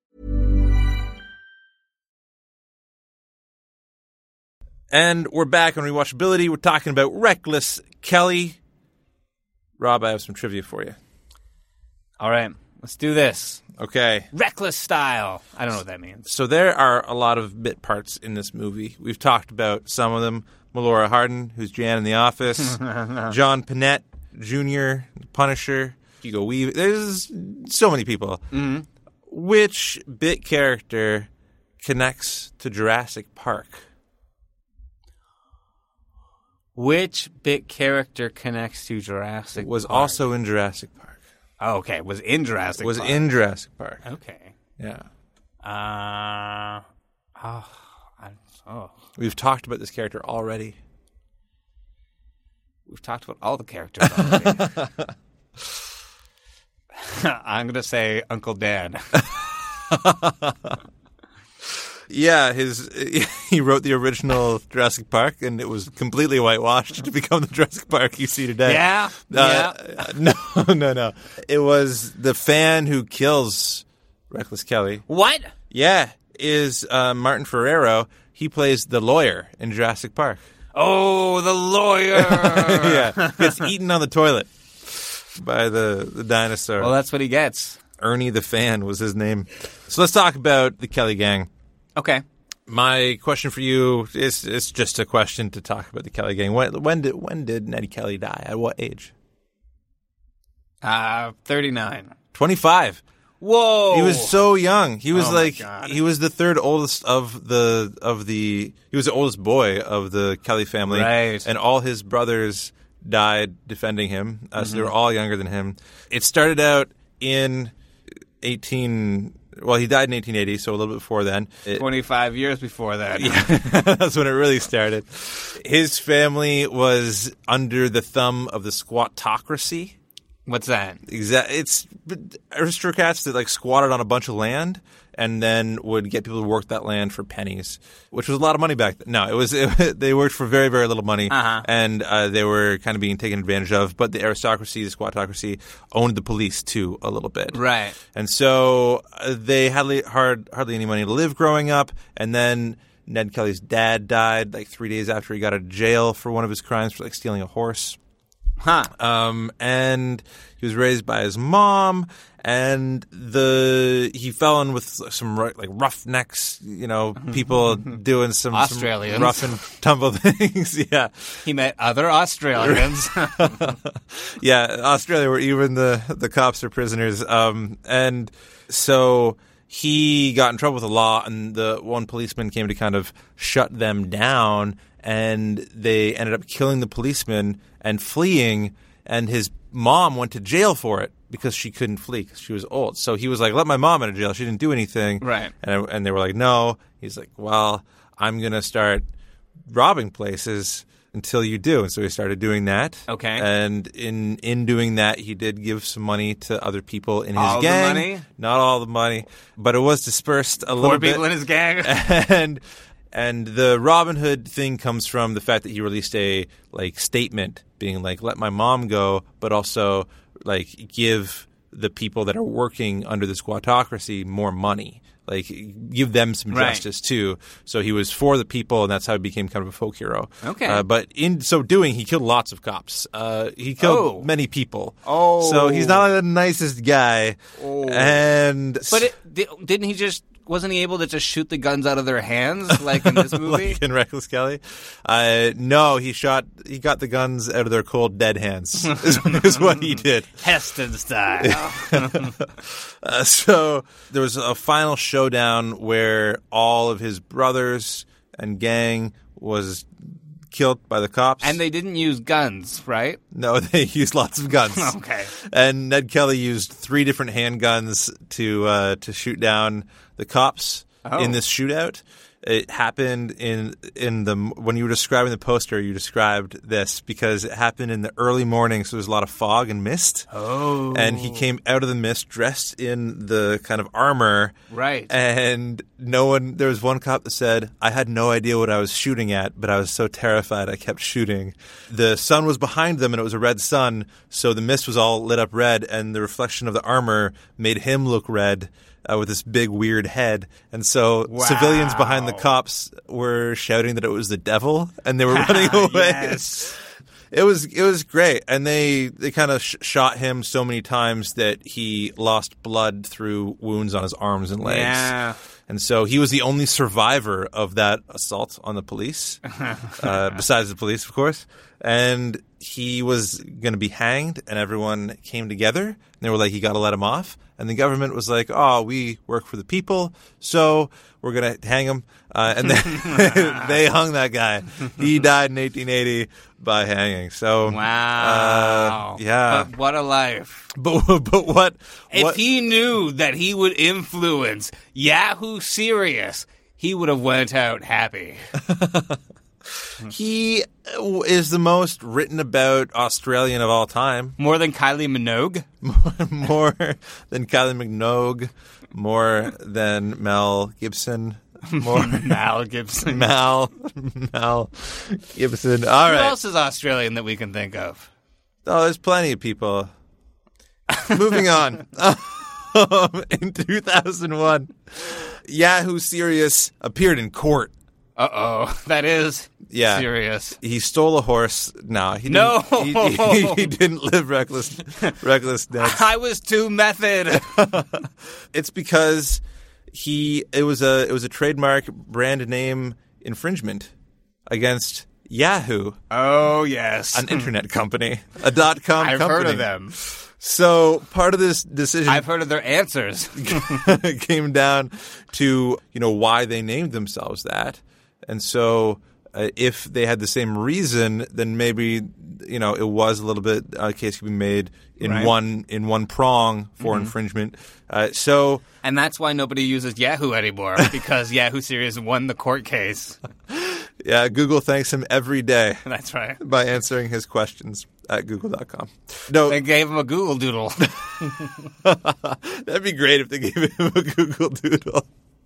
And we're back on Rewatchability. We're talking about Reckless Kelly. Rob, I have some trivia for you. All right, let's do this. Okay. Reckless style. I don't know what that means. So there are a lot of bit parts in this movie. We've talked about some of them. Melora Hardin, who's Jan in The Office. John Panette Jr., Punisher. Hugo Weaving. There's so many people. Mm-hmm. Which bit character connects to Jurassic Park? Which bit character connects to Jurassic Was Park? also in Jurassic Park. Oh, okay. Was in Jurassic Was Park. in Jurassic Park. Okay. Yeah. We've talked about this character already. We've talked about all the characters already. I'm going to say Uncle Dan. Yeah, he wrote the original Jurassic Park, and it was completely whitewashed to become the Jurassic Park you see today. Yeah? No. It was the fan who kills Reckless Kelly. What? Yeah, is Martin Ferrero. He plays the lawyer in Jurassic Park. Oh, the lawyer! Yeah, gets eaten on the toilet by the dinosaur. Well, that's what he gets. Ernie the Fan was his name. So let's talk about the Kelly Gang. Okay. My question for you is just a question to talk about the Kelly Gang. When did Nettie Kelly die? At what age? 39. 25. Whoa! He was so young. He was God. he was the third oldest of the he was the oldest boy of the Kelly family. Right. And all his brothers died defending him. So they were all younger than him. It started out in he died in 1880, so a little bit before then. 25 years before that. Yeah, that's when it really started. His family was under the thumb of the squatocracy. What's that? It's aristocrats that squatted on a bunch of land and then would get people to work that land for pennies, which was a lot of money back then. No, they worked for very, very little money, and they were kind of being taken advantage of. But the aristocracy, the squatocracy, owned the police too a little bit. Right. And so they had hardly any money to live growing up, and then Ned Kelly's dad died 3 days after he got out of jail for one of his crimes for stealing a horse. And he was raised by his mom, and he fell in with some roughnecks, people doing some Australians. Some rough and tumble things. Yeah, he met other Australians. Yeah, Australia, where even the cops are prisoners. And so he got in trouble with the law, and the one policeman came to kind of shut them down, and they ended up killing the policeman and fleeing, and his mom went to jail for it because she couldn't flee because she was old. So he was like, let my mom out of jail. She didn't do anything. Right. And they were like, no. He's like, well, I'm going to start robbing places until you do. And so he started doing that. Okay. And in doing that, he did give some money to other people in his all gang. The money? Not all the money, but it was dispersed a little bit. Poor people in his gang. And the Robin Hood thing comes from the fact that he released a statement being let my mom go, but also give the people that are working under the squatocracy more money. Give them some justice too. So he was for the people, and that's how he became kind of a folk hero. Okay. But in so doing, he killed lots of cops. He killed many people. Oh. So he's not the nicest guy. Oh. But didn't he just... Wasn't he able to just shoot the guns out of their hands like in this movie? Like in Reckless Kelly? No, he got the guns out of their cold, dead hands is what he did. Heston style. So there was a final showdown where all of his brothers and gang was killed by the cops. And they didn't use guns, right? No, they used lots of guns. Okay. And Ned Kelly used 3 different handguns to shoot down the cops in this shootout. it happened in the when you were describing the poster, you described this because it happened in the early morning, so there's a lot of fog and mist. Oh. And he came out of the mist dressed in the kind of armor. Right. And there was one cop that said, I had no idea what I was shooting at, but I was so terrified I kept shooting. The sun was behind them and it was a red sun, so the mist was all lit up red and the reflection of the armor made him look red. With this big weird head, and so civilians behind the cops were shouting that it was the devil, and they were running away. Yes. It was great, and they kind of shot him so many times that he lost blood through wounds on his arms and legs. Yeah. And so he was the only survivor of that assault on the police, besides the police, of course. And he was going to be hanged, and everyone came together, and they were like, you got to let him off. And the government was like, oh, we work for the people, so we're going to hang him. And then they hung that guy. He died in 1880 by hanging. So wow. Yeah. But what a life. But what? If he knew that he would influence Yahoo Serious, he would have went out happy. He is the most written about Australian of all time. More than Kylie Minogue? More than Kylie Minogue. More than Mel Gibson. More Mal Gibson. Mal Gibson. All right. Who else is Australian that we can think of? Oh, there's plenty of people. Moving on. In 2001, Yahoo Serious appeared in court. Uh-oh. That is serious. He stole a horse. No, he didn't live reckless deaths. I was too method. It's because it was a trademark brand name infringement against Yahoo. Oh, yes. An internet company. A .com company. I've heard of them. So part of this decision, I've heard of their answers, came down to why they named themselves that. And so if they had the same reason, then maybe it was a little bit a case could be made in one prong for infringement. And that's why nobody uses Yahoo anymore, because Yahoo Serious won the court case. Yeah, Google thanks him every day. That's right. By answering his questions at google.com. No, they gave him a Google Doodle. That'd be great if they gave him a Google Doodle.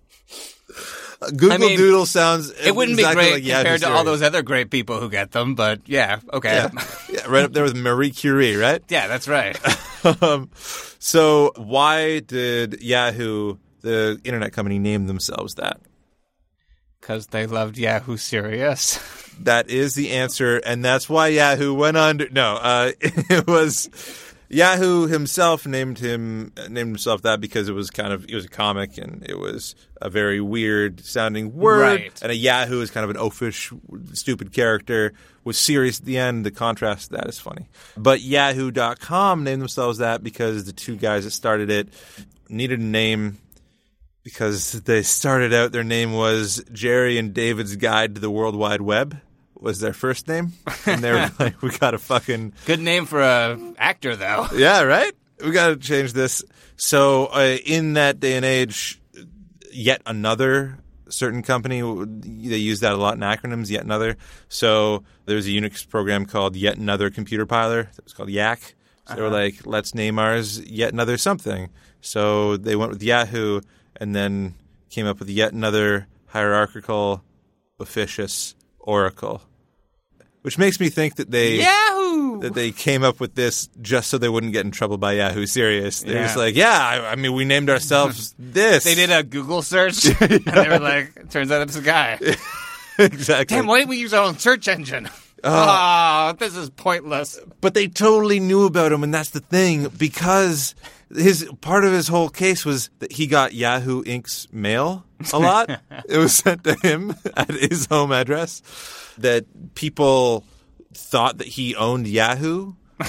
Doodle sounds it wouldn't exactly be great like Yahoo compared to Serious. all those other great people who get them, but yeah, okay. Yeah, right up there with Marie Curie, right? Yeah, that's right. So why did Yahoo, the internet company, name themselves that? Because they loved Yahoo Serious. That is the answer, and that's why Yahoo went under. No, it was Yahoo himself named himself that because it was a comic and it was a very weird sounding word. Right. And a Yahoo is kind of an oafish, stupid character with serious at the end. The contrast to that is funny. But Yahoo.com named themselves that because the two guys that started it needed a name. Because they started out, their name was Jerry and David's Guide to the World Wide Web was their first name. And they were like, we got to fucking... Good name for a actor, though. Yeah, right? We got to change this. So in that day and age, yet another certain company, they use that a lot in acronyms, yet another. So there was a Unix program called Yet Another Computer Piler. It was called Yak. So they were like, let's name ours Yet Another something. So they went with Yahoo and then came up with yet another hierarchical, officious oracle. Which makes me think that they came up with this just so they wouldn't get in trouble by Yahoo Serious. They're just like, I mean, we named ourselves this. They did a Google search, and they were like, turns out it's a guy. Exactly. Damn, why didn't we use our own search engine? This is pointless. But they totally knew about him, and that's the thing, because part of his whole case was that he got Yahoo Inc.'s mail a lot. It was sent to him at his home address. That people thought that he owned Yahoo.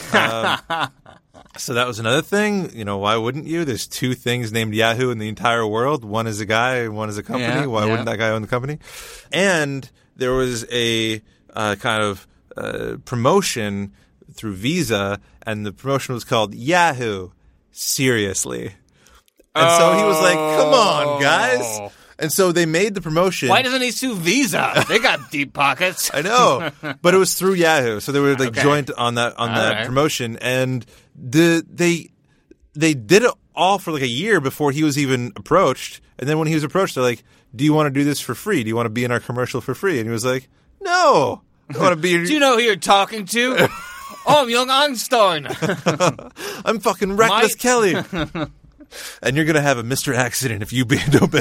So that was another thing. Why wouldn't you? There's two things named Yahoo in the entire world. One is a guy, and one is a company. Yeah, why wouldn't that guy own the company? And there was a kind of promotion through Visa, and the promotion was called Yahoo. Seriously. And so he was like, come on, guys. And so they made the promotion. Why doesn't he sue Visa? They got deep pockets. I know, but it was through Yahoo, so they were like Okay. joint on that right. promotion, and they did it all for like a year before he was even approached. And then when he was approached, they're like, "Do you want to do this for free? Do you want to be in our commercial for free?" And he was like, "No, I want to be." Do you know who you're talking to? Oh, I'm young Einstein. I'm fucking Reckless Kelly. And you're going to have a Mr. Accident if you don't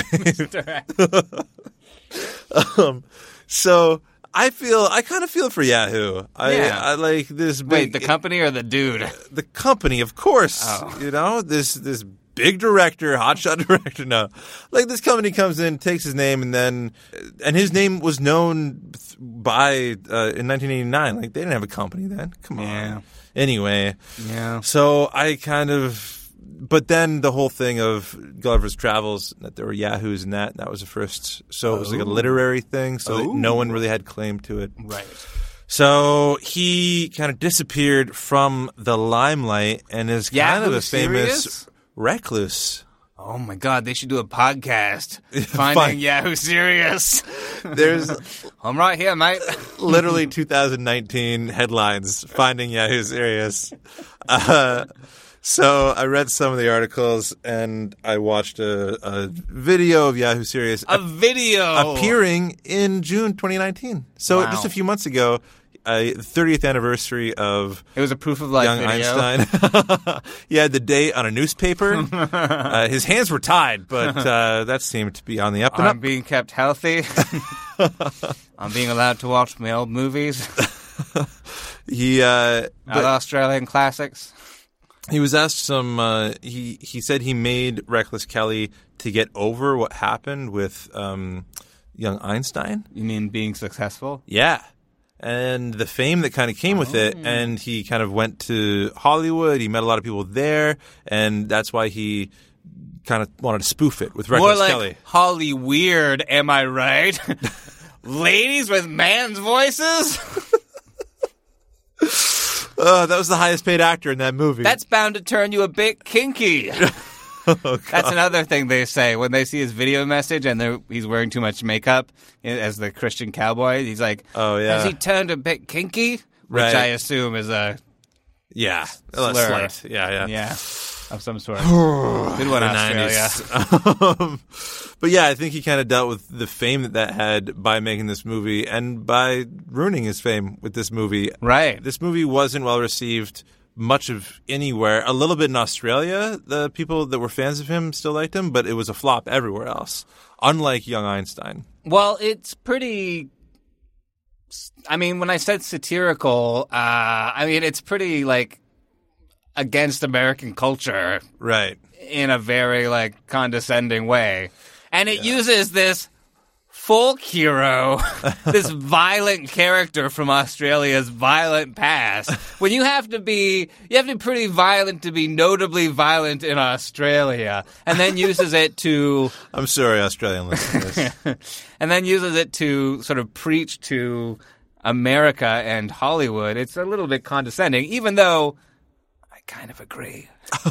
behave. So I kind of feel for Yahoo. I like this big... Wait, the company or the dude? The company, of course. Oh. You know, this big director, hotshot director. No. Like this company comes in, takes his name, and his name was known by, in 1989. Like they didn't have a company then. Come on. Yeah. Anyway. Yeah. So I kind of... But then the whole thing of Gulliver's Travels, that there were Yahoos in that was the first. So it was like a literary thing, so that no one really had claim to it. Right. So he kind of disappeared from the limelight and is kind of a famous recluse. Oh my God, they should do a podcast. Finding Yahoo Serious. I'm right here, mate. Literally 2019 headlines, Finding Yahoo Serious. So I read some of the articles and I watched a video of Yahoo Serious. A video? Appearing in June 2019. So Wow. just a few months ago, the 30th anniversary of... It was a proof of life Young video. Einstein. He had the date on a newspaper. His hands were tied, but that seemed to be on the up and I'm up. being kept healthy. I'm being allowed to watch my old movies. But Australian classics. he was asked some. He said he made Reckless Kelly to get over what happened with young Einstein. You mean being successful? Yeah. And the fame that kind of came with it, and he kind of went to Hollywood. He met a lot of people there, and that's why he kind of wanted to spoof it with Reckless More like Kelly. Holly Weird, am I right? Ladies with man's voices? That was the highest paid actor in that movie. That's bound to turn you a bit kinky. That's another thing they say when they see his video message and he's wearing too much makeup as the Christian cowboy. He's like, "Oh yeah, has he turned a bit kinky?" Right. Which I assume is a slur. Slight. Yeah, of some sort. Good one, Australia. But yeah, I think he kind of dealt with the fame that had by making this movie and by ruining his fame with this movie. Right. This movie wasn't well received much of anywhere. A little bit in Australia, the people that were fans of him still liked him, but it was a flop everywhere else, unlike Young Einstein. Well, it's pretty... I mean, when I said satirical, it's pretty, like, against American culture. Right. In a very, like, condescending way. And it uses this folk hero, this violent character from Australia's violent past. When you have to be pretty violent to be notably violent in Australia, and then uses it to... I'm sorry, Australian listeners. And then uses it to sort of preach to America and Hollywood. It's a little bit condescending, even though I kind of agree.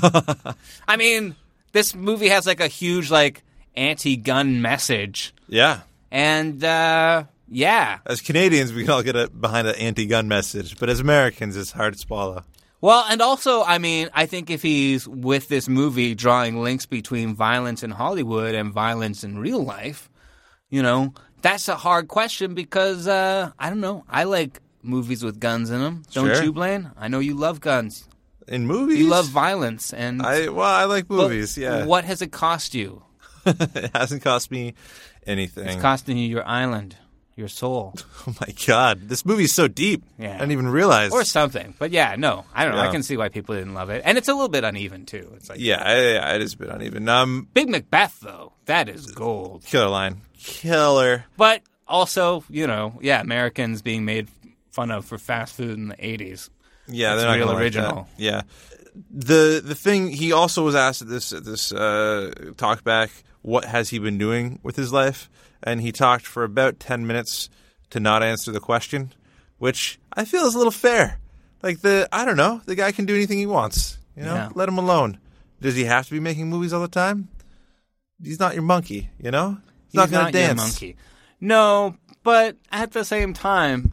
I mean, this movie has like a huge like anti-gun message. Yeah. And, yeah. As Canadians, we can all get behind an anti-gun message, but as Americans, it's hard to swallow. Well, and also, I mean, I think if he's with this movie drawing links between violence in Hollywood and violence in real life, you know, that's a hard question because, I don't know, I like movies with guns in them. Don't Sure. you, Blaine? I know you love guns. In movies? You love violence. And I like movies, yeah. What has it cost you? It hasn't cost me anything. It's costing you your island, your soul. Oh my God. This movie's so deep. Yeah. I didn't even realize. Or something. But yeah, no, I don't know. Yeah. I can see why people didn't love it. And it's a little bit uneven, too. It's like Yeah, it is a bit uneven. Big Macbeth, though, that is gold. Killer line. Killer. But also, you know, yeah, Americans being made fun of for fast food in the 80s. Yeah, It's they're not real gonna like original. that. Yeah. The thing, he also was asked at this talkback, what has he been doing with his life? And he talked for about 10 minutes to not answer the question, which I feel is a little fair. Like, I don't know, the guy can do anything he wants. You know, Yeah. let him alone. Does he have to be making movies all the time? He's not your monkey, you know? He's not going to your dance. monkey. No, but at the same time,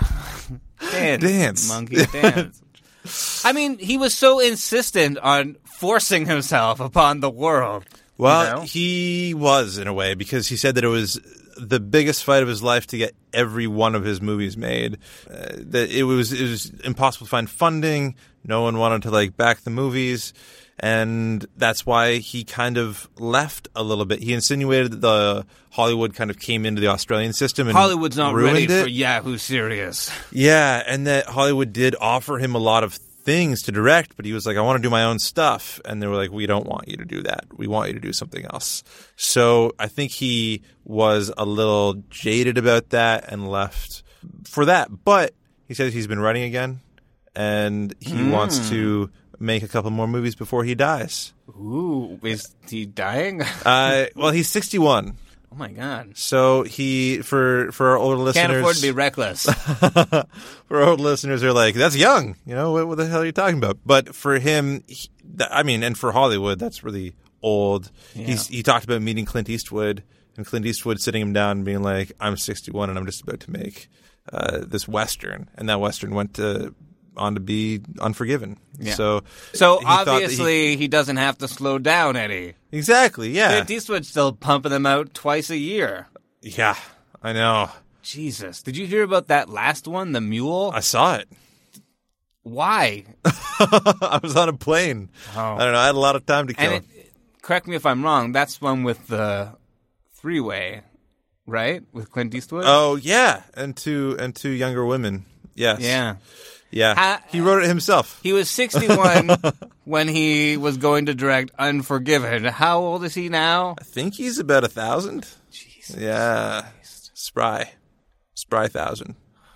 dance. Monkey, dance. I mean, he was so insistent on forcing himself upon the world. Well, he was, in a way, because he said that it was the biggest fight of his life to get every one of his movies made. That it was impossible to find funding. No one wanted to back the movies, and that's why he kind of left a little bit. He insinuated that the Hollywood kind of came into the Australian system and Hollywood's not ready ruined it. for Yahoo Serious. Yeah, and that Hollywood did offer him a lot of things to direct, but he was like, I want to do my own stuff. And they were like, we don't want you to do that. We want you to do something else. So I think he was a little jaded about that and left for that. But he says he's been writing again, and he wants to make a couple more movies before he dies. Ooh, is he dying? Well, he's 61. Oh my God! So he, for our older listeners, can't afford to be reckless. For our older listeners, are like, that's young. What the hell are you talking about? But for him, and for Hollywood, that's really old. Yeah. He talked about meeting Clint Eastwood, and Clint Eastwood sitting him down and being like, I'm 61 and I'm just about to make this Western, and that Western went on to be Unforgiven. Yeah. So obviously he doesn't have to slow down, Eddie. Exactly, yeah. Clint Eastwood's still pumping them out twice a year. Yeah, I know. Jesus. Did you hear about that last one, The Mule? I saw it. Why? I was on a plane. Oh. I don't know. I had a lot of time to kill. Correct me if I'm wrong, that's one with the three-way, right? With Clint Eastwood? Oh, yeah. And two younger women. Yes. Yeah. Yeah. He wrote it himself. He was 61 when he was going to direct Unforgiven. How old is he now? I think he's about 1,000. Jesus. Yeah. Spry 1,000.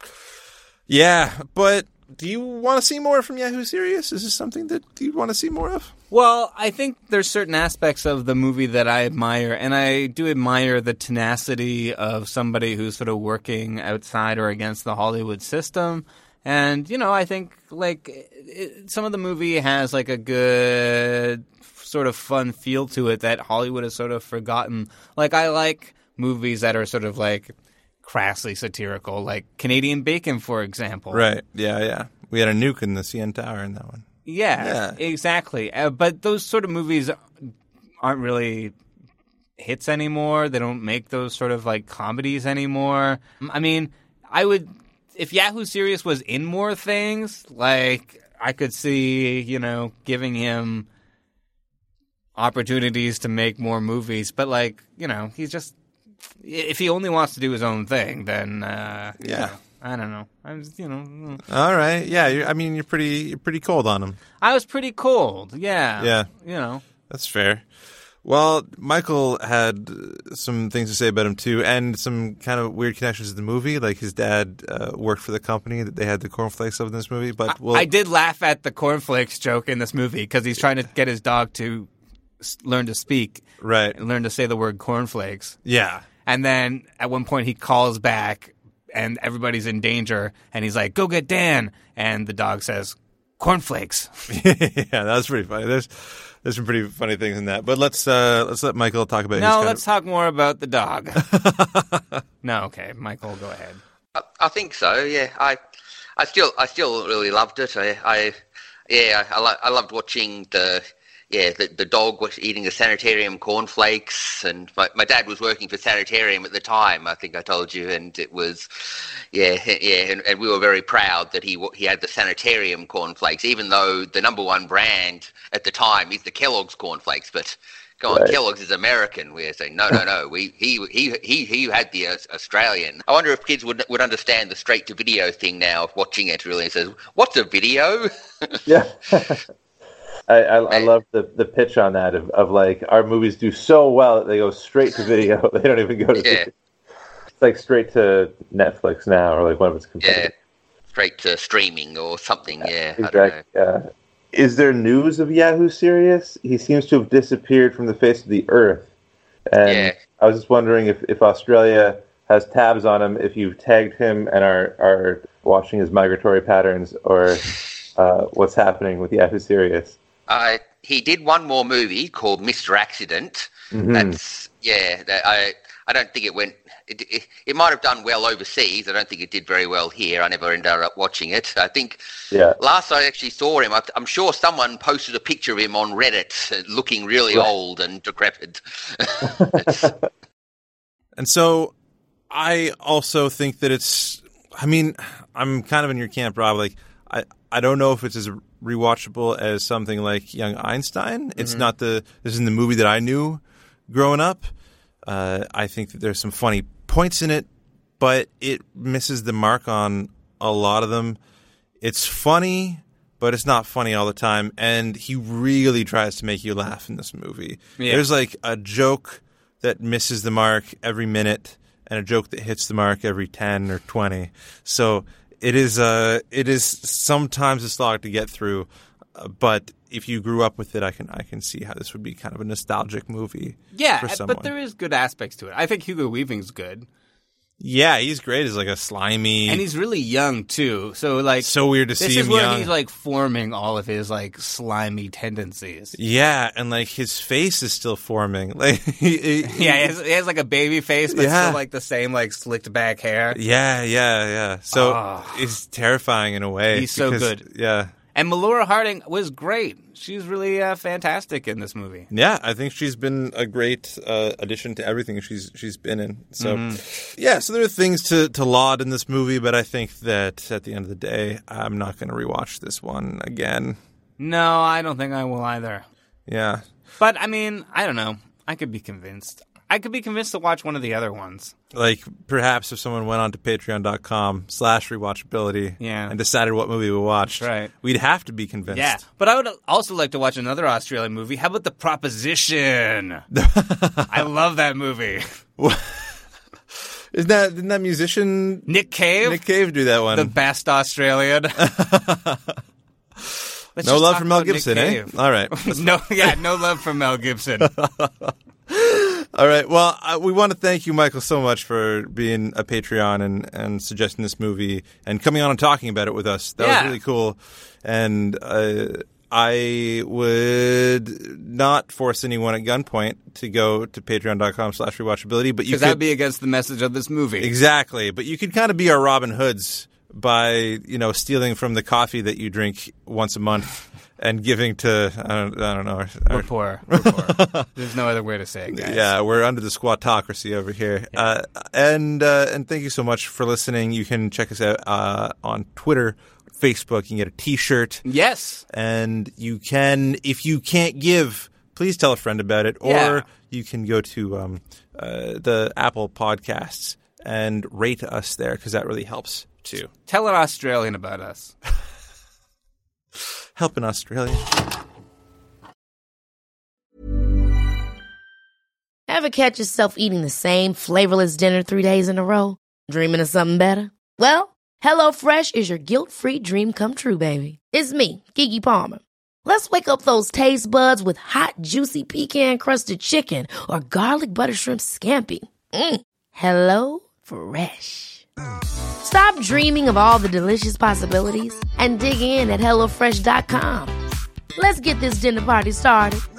Yeah, but do you want to see more from Yahoo Serious? Is this something that you want to see more of? Well, I think there's certain aspects of the movie that I admire, and I do admire the tenacity of somebody who's sort of working outside or against the Hollywood system. And, I think, some of the movie has, a good sort of fun feel to it that Hollywood has sort of forgotten. I like movies that are sort of, crassly satirical, like Canadian Bacon, for example. Right. Yeah. We had a nuke in the CN Tower in that one. Yeah. Exactly. But those sort of movies aren't really hits anymore. They don't make those sort of, comedies anymore. I mean, if Yahoo Serious was in more things, I could see, giving him opportunities to make more movies. But, he's just, if he only wants to do his own thing, then, I don't know. I'm just, All right. Yeah. You're pretty cold on him. I was pretty cold. Yeah. Yeah. That's fair. Well, Michael had some things to say about him, too, and some kind of weird connections to the movie. Like his dad worked for the company that they had the cornflakes of in this movie. But I did laugh at the cornflakes joke in this movie because he's trying to get his dog to learn to speak. Right. And learn to say the word cornflakes. Yeah. And then at one point he calls back and everybody's in danger. And he's like, go get Dan. And the dog says, cornflakes. Yeah, that was pretty funny. There's some pretty funny things in that. But let's let Michael talk about. Let's talk more about the dog. No, okay, Michael, go ahead. I think so. Yeah, I still really loved it. I loved watching the dog was eating the sanitarium cornflakes, and my dad was working for Sanitarium at the time. I think I told you, and it was, and we were very proud that he had the Sanitarium cornflakes, even though the number one brand at the time is the Kellogg's cornflakes. But go on, right. Kellogg's is American. We're saying no. He had the Australian. I wonder if kids would understand the straight to video thing now, watching it. Really, and says, "What's a video?" Yeah. I love the pitch on that of our movies do so well that they go straight to video. They don't even go to video. It's straight to Netflix now or one of its competitors. Yeah, straight to streaming or something. Yeah, exactly. I don't know. Is there news of Yahoo Serious? He seems to have disappeared from the face of the earth. And I was just wondering if Australia has tabs on him, if you've tagged him and are watching his migratory patterns, or what's happening with Yahoo Serious. He did one more movie called Mr. Accident. Mm-hmm. I don't think it went. It might have done well overseas. I don't think it did very well here. I never ended up watching it. I think last I actually saw him, I'm sure someone posted a picture of him on Reddit looking really old and decrepit. And so I also think that I'm kind of in your camp, Rob. Like, I don't know if it's as rewatchable as something like Young Einstein. It's not this isn't the movie that I knew growing up. I think that there's some funny points in it, but it misses the mark on a lot of them. It's funny, but it's not funny all the time. And he really tries to make you laugh in this movie. Yeah. There's like a joke that misses the mark every minute and a joke that hits the mark every 10 or 20. So it is sometimes a slog to get through, but if you grew up with it, I can see how this would be kind of a nostalgic movie. Yeah, for someone. But there is good aspects to it. I think Hugo Weaving's good. Yeah, he's great. He's like a slimy, and he's really young too. So like, so weird to see him young. This is where he's like forming all of his like slimy tendencies. Yeah, and like his face is still forming. Like, he has like a baby face, but still like the same like slicked back hair. Yeah. So it's terrifying in a way. He's so good. Yeah. And Melora Harding was great. She's really fantastic in this movie. Yeah, I think she's been a great addition to everything she's been in. So, so there are things to laud in this movie, but I think that at the end of the day, I'm not going to rewatch this one again. No, I don't think I will either. Yeah. But, I mean, I don't know. I could be convinced. I could be convinced to watch one of the other ones. Like, perhaps if someone went on to patreon.com/rewatchability and decided what movie we watched, we'd have to be convinced. Yeah, but I would also like to watch another Australian movie. How about The Proposition? I love that movie. Didn't that musician Nick Cave do that one? The best Australian. No love for Mel Gibson, eh? All right. No love for Mel Gibson. All right. Well, we want to thank you, Michael, so much for being a Patreon and suggesting this movie and coming on and talking about it with us. That was really cool. And I would not force anyone at gunpoint to go to patreon.com/rewatchability, but you could. Because that would be against the message of this movie. Exactly. But you could kind of be our Robin Hoods by, stealing from the coffee that you drink once a month. And giving to, I don't know. We're poor. There's no other way to say it, guys. Yeah, we're under the squatocracy over here. Yeah. And thank you so much for listening. You can check us out on Twitter, Facebook. You can get a T-shirt. Yes. And you can, if you can't give, please tell a friend about it. Or you can go to the Apple Podcasts and rate us there because that really helps too. Tell an Australian about us. Help in Australia. Ever catch yourself eating the same flavorless dinner 3 days in a row? Dreaming of something better? Well, HelloFresh is your guilt-free dream come true, baby. It's me, Keke Palmer. Let's wake up those taste buds with hot, juicy pecan-crusted chicken or garlic butter shrimp scampi. Hello Fresh. Stop dreaming of all the delicious possibilities and dig in at HelloFresh.com. Let's get this dinner party started.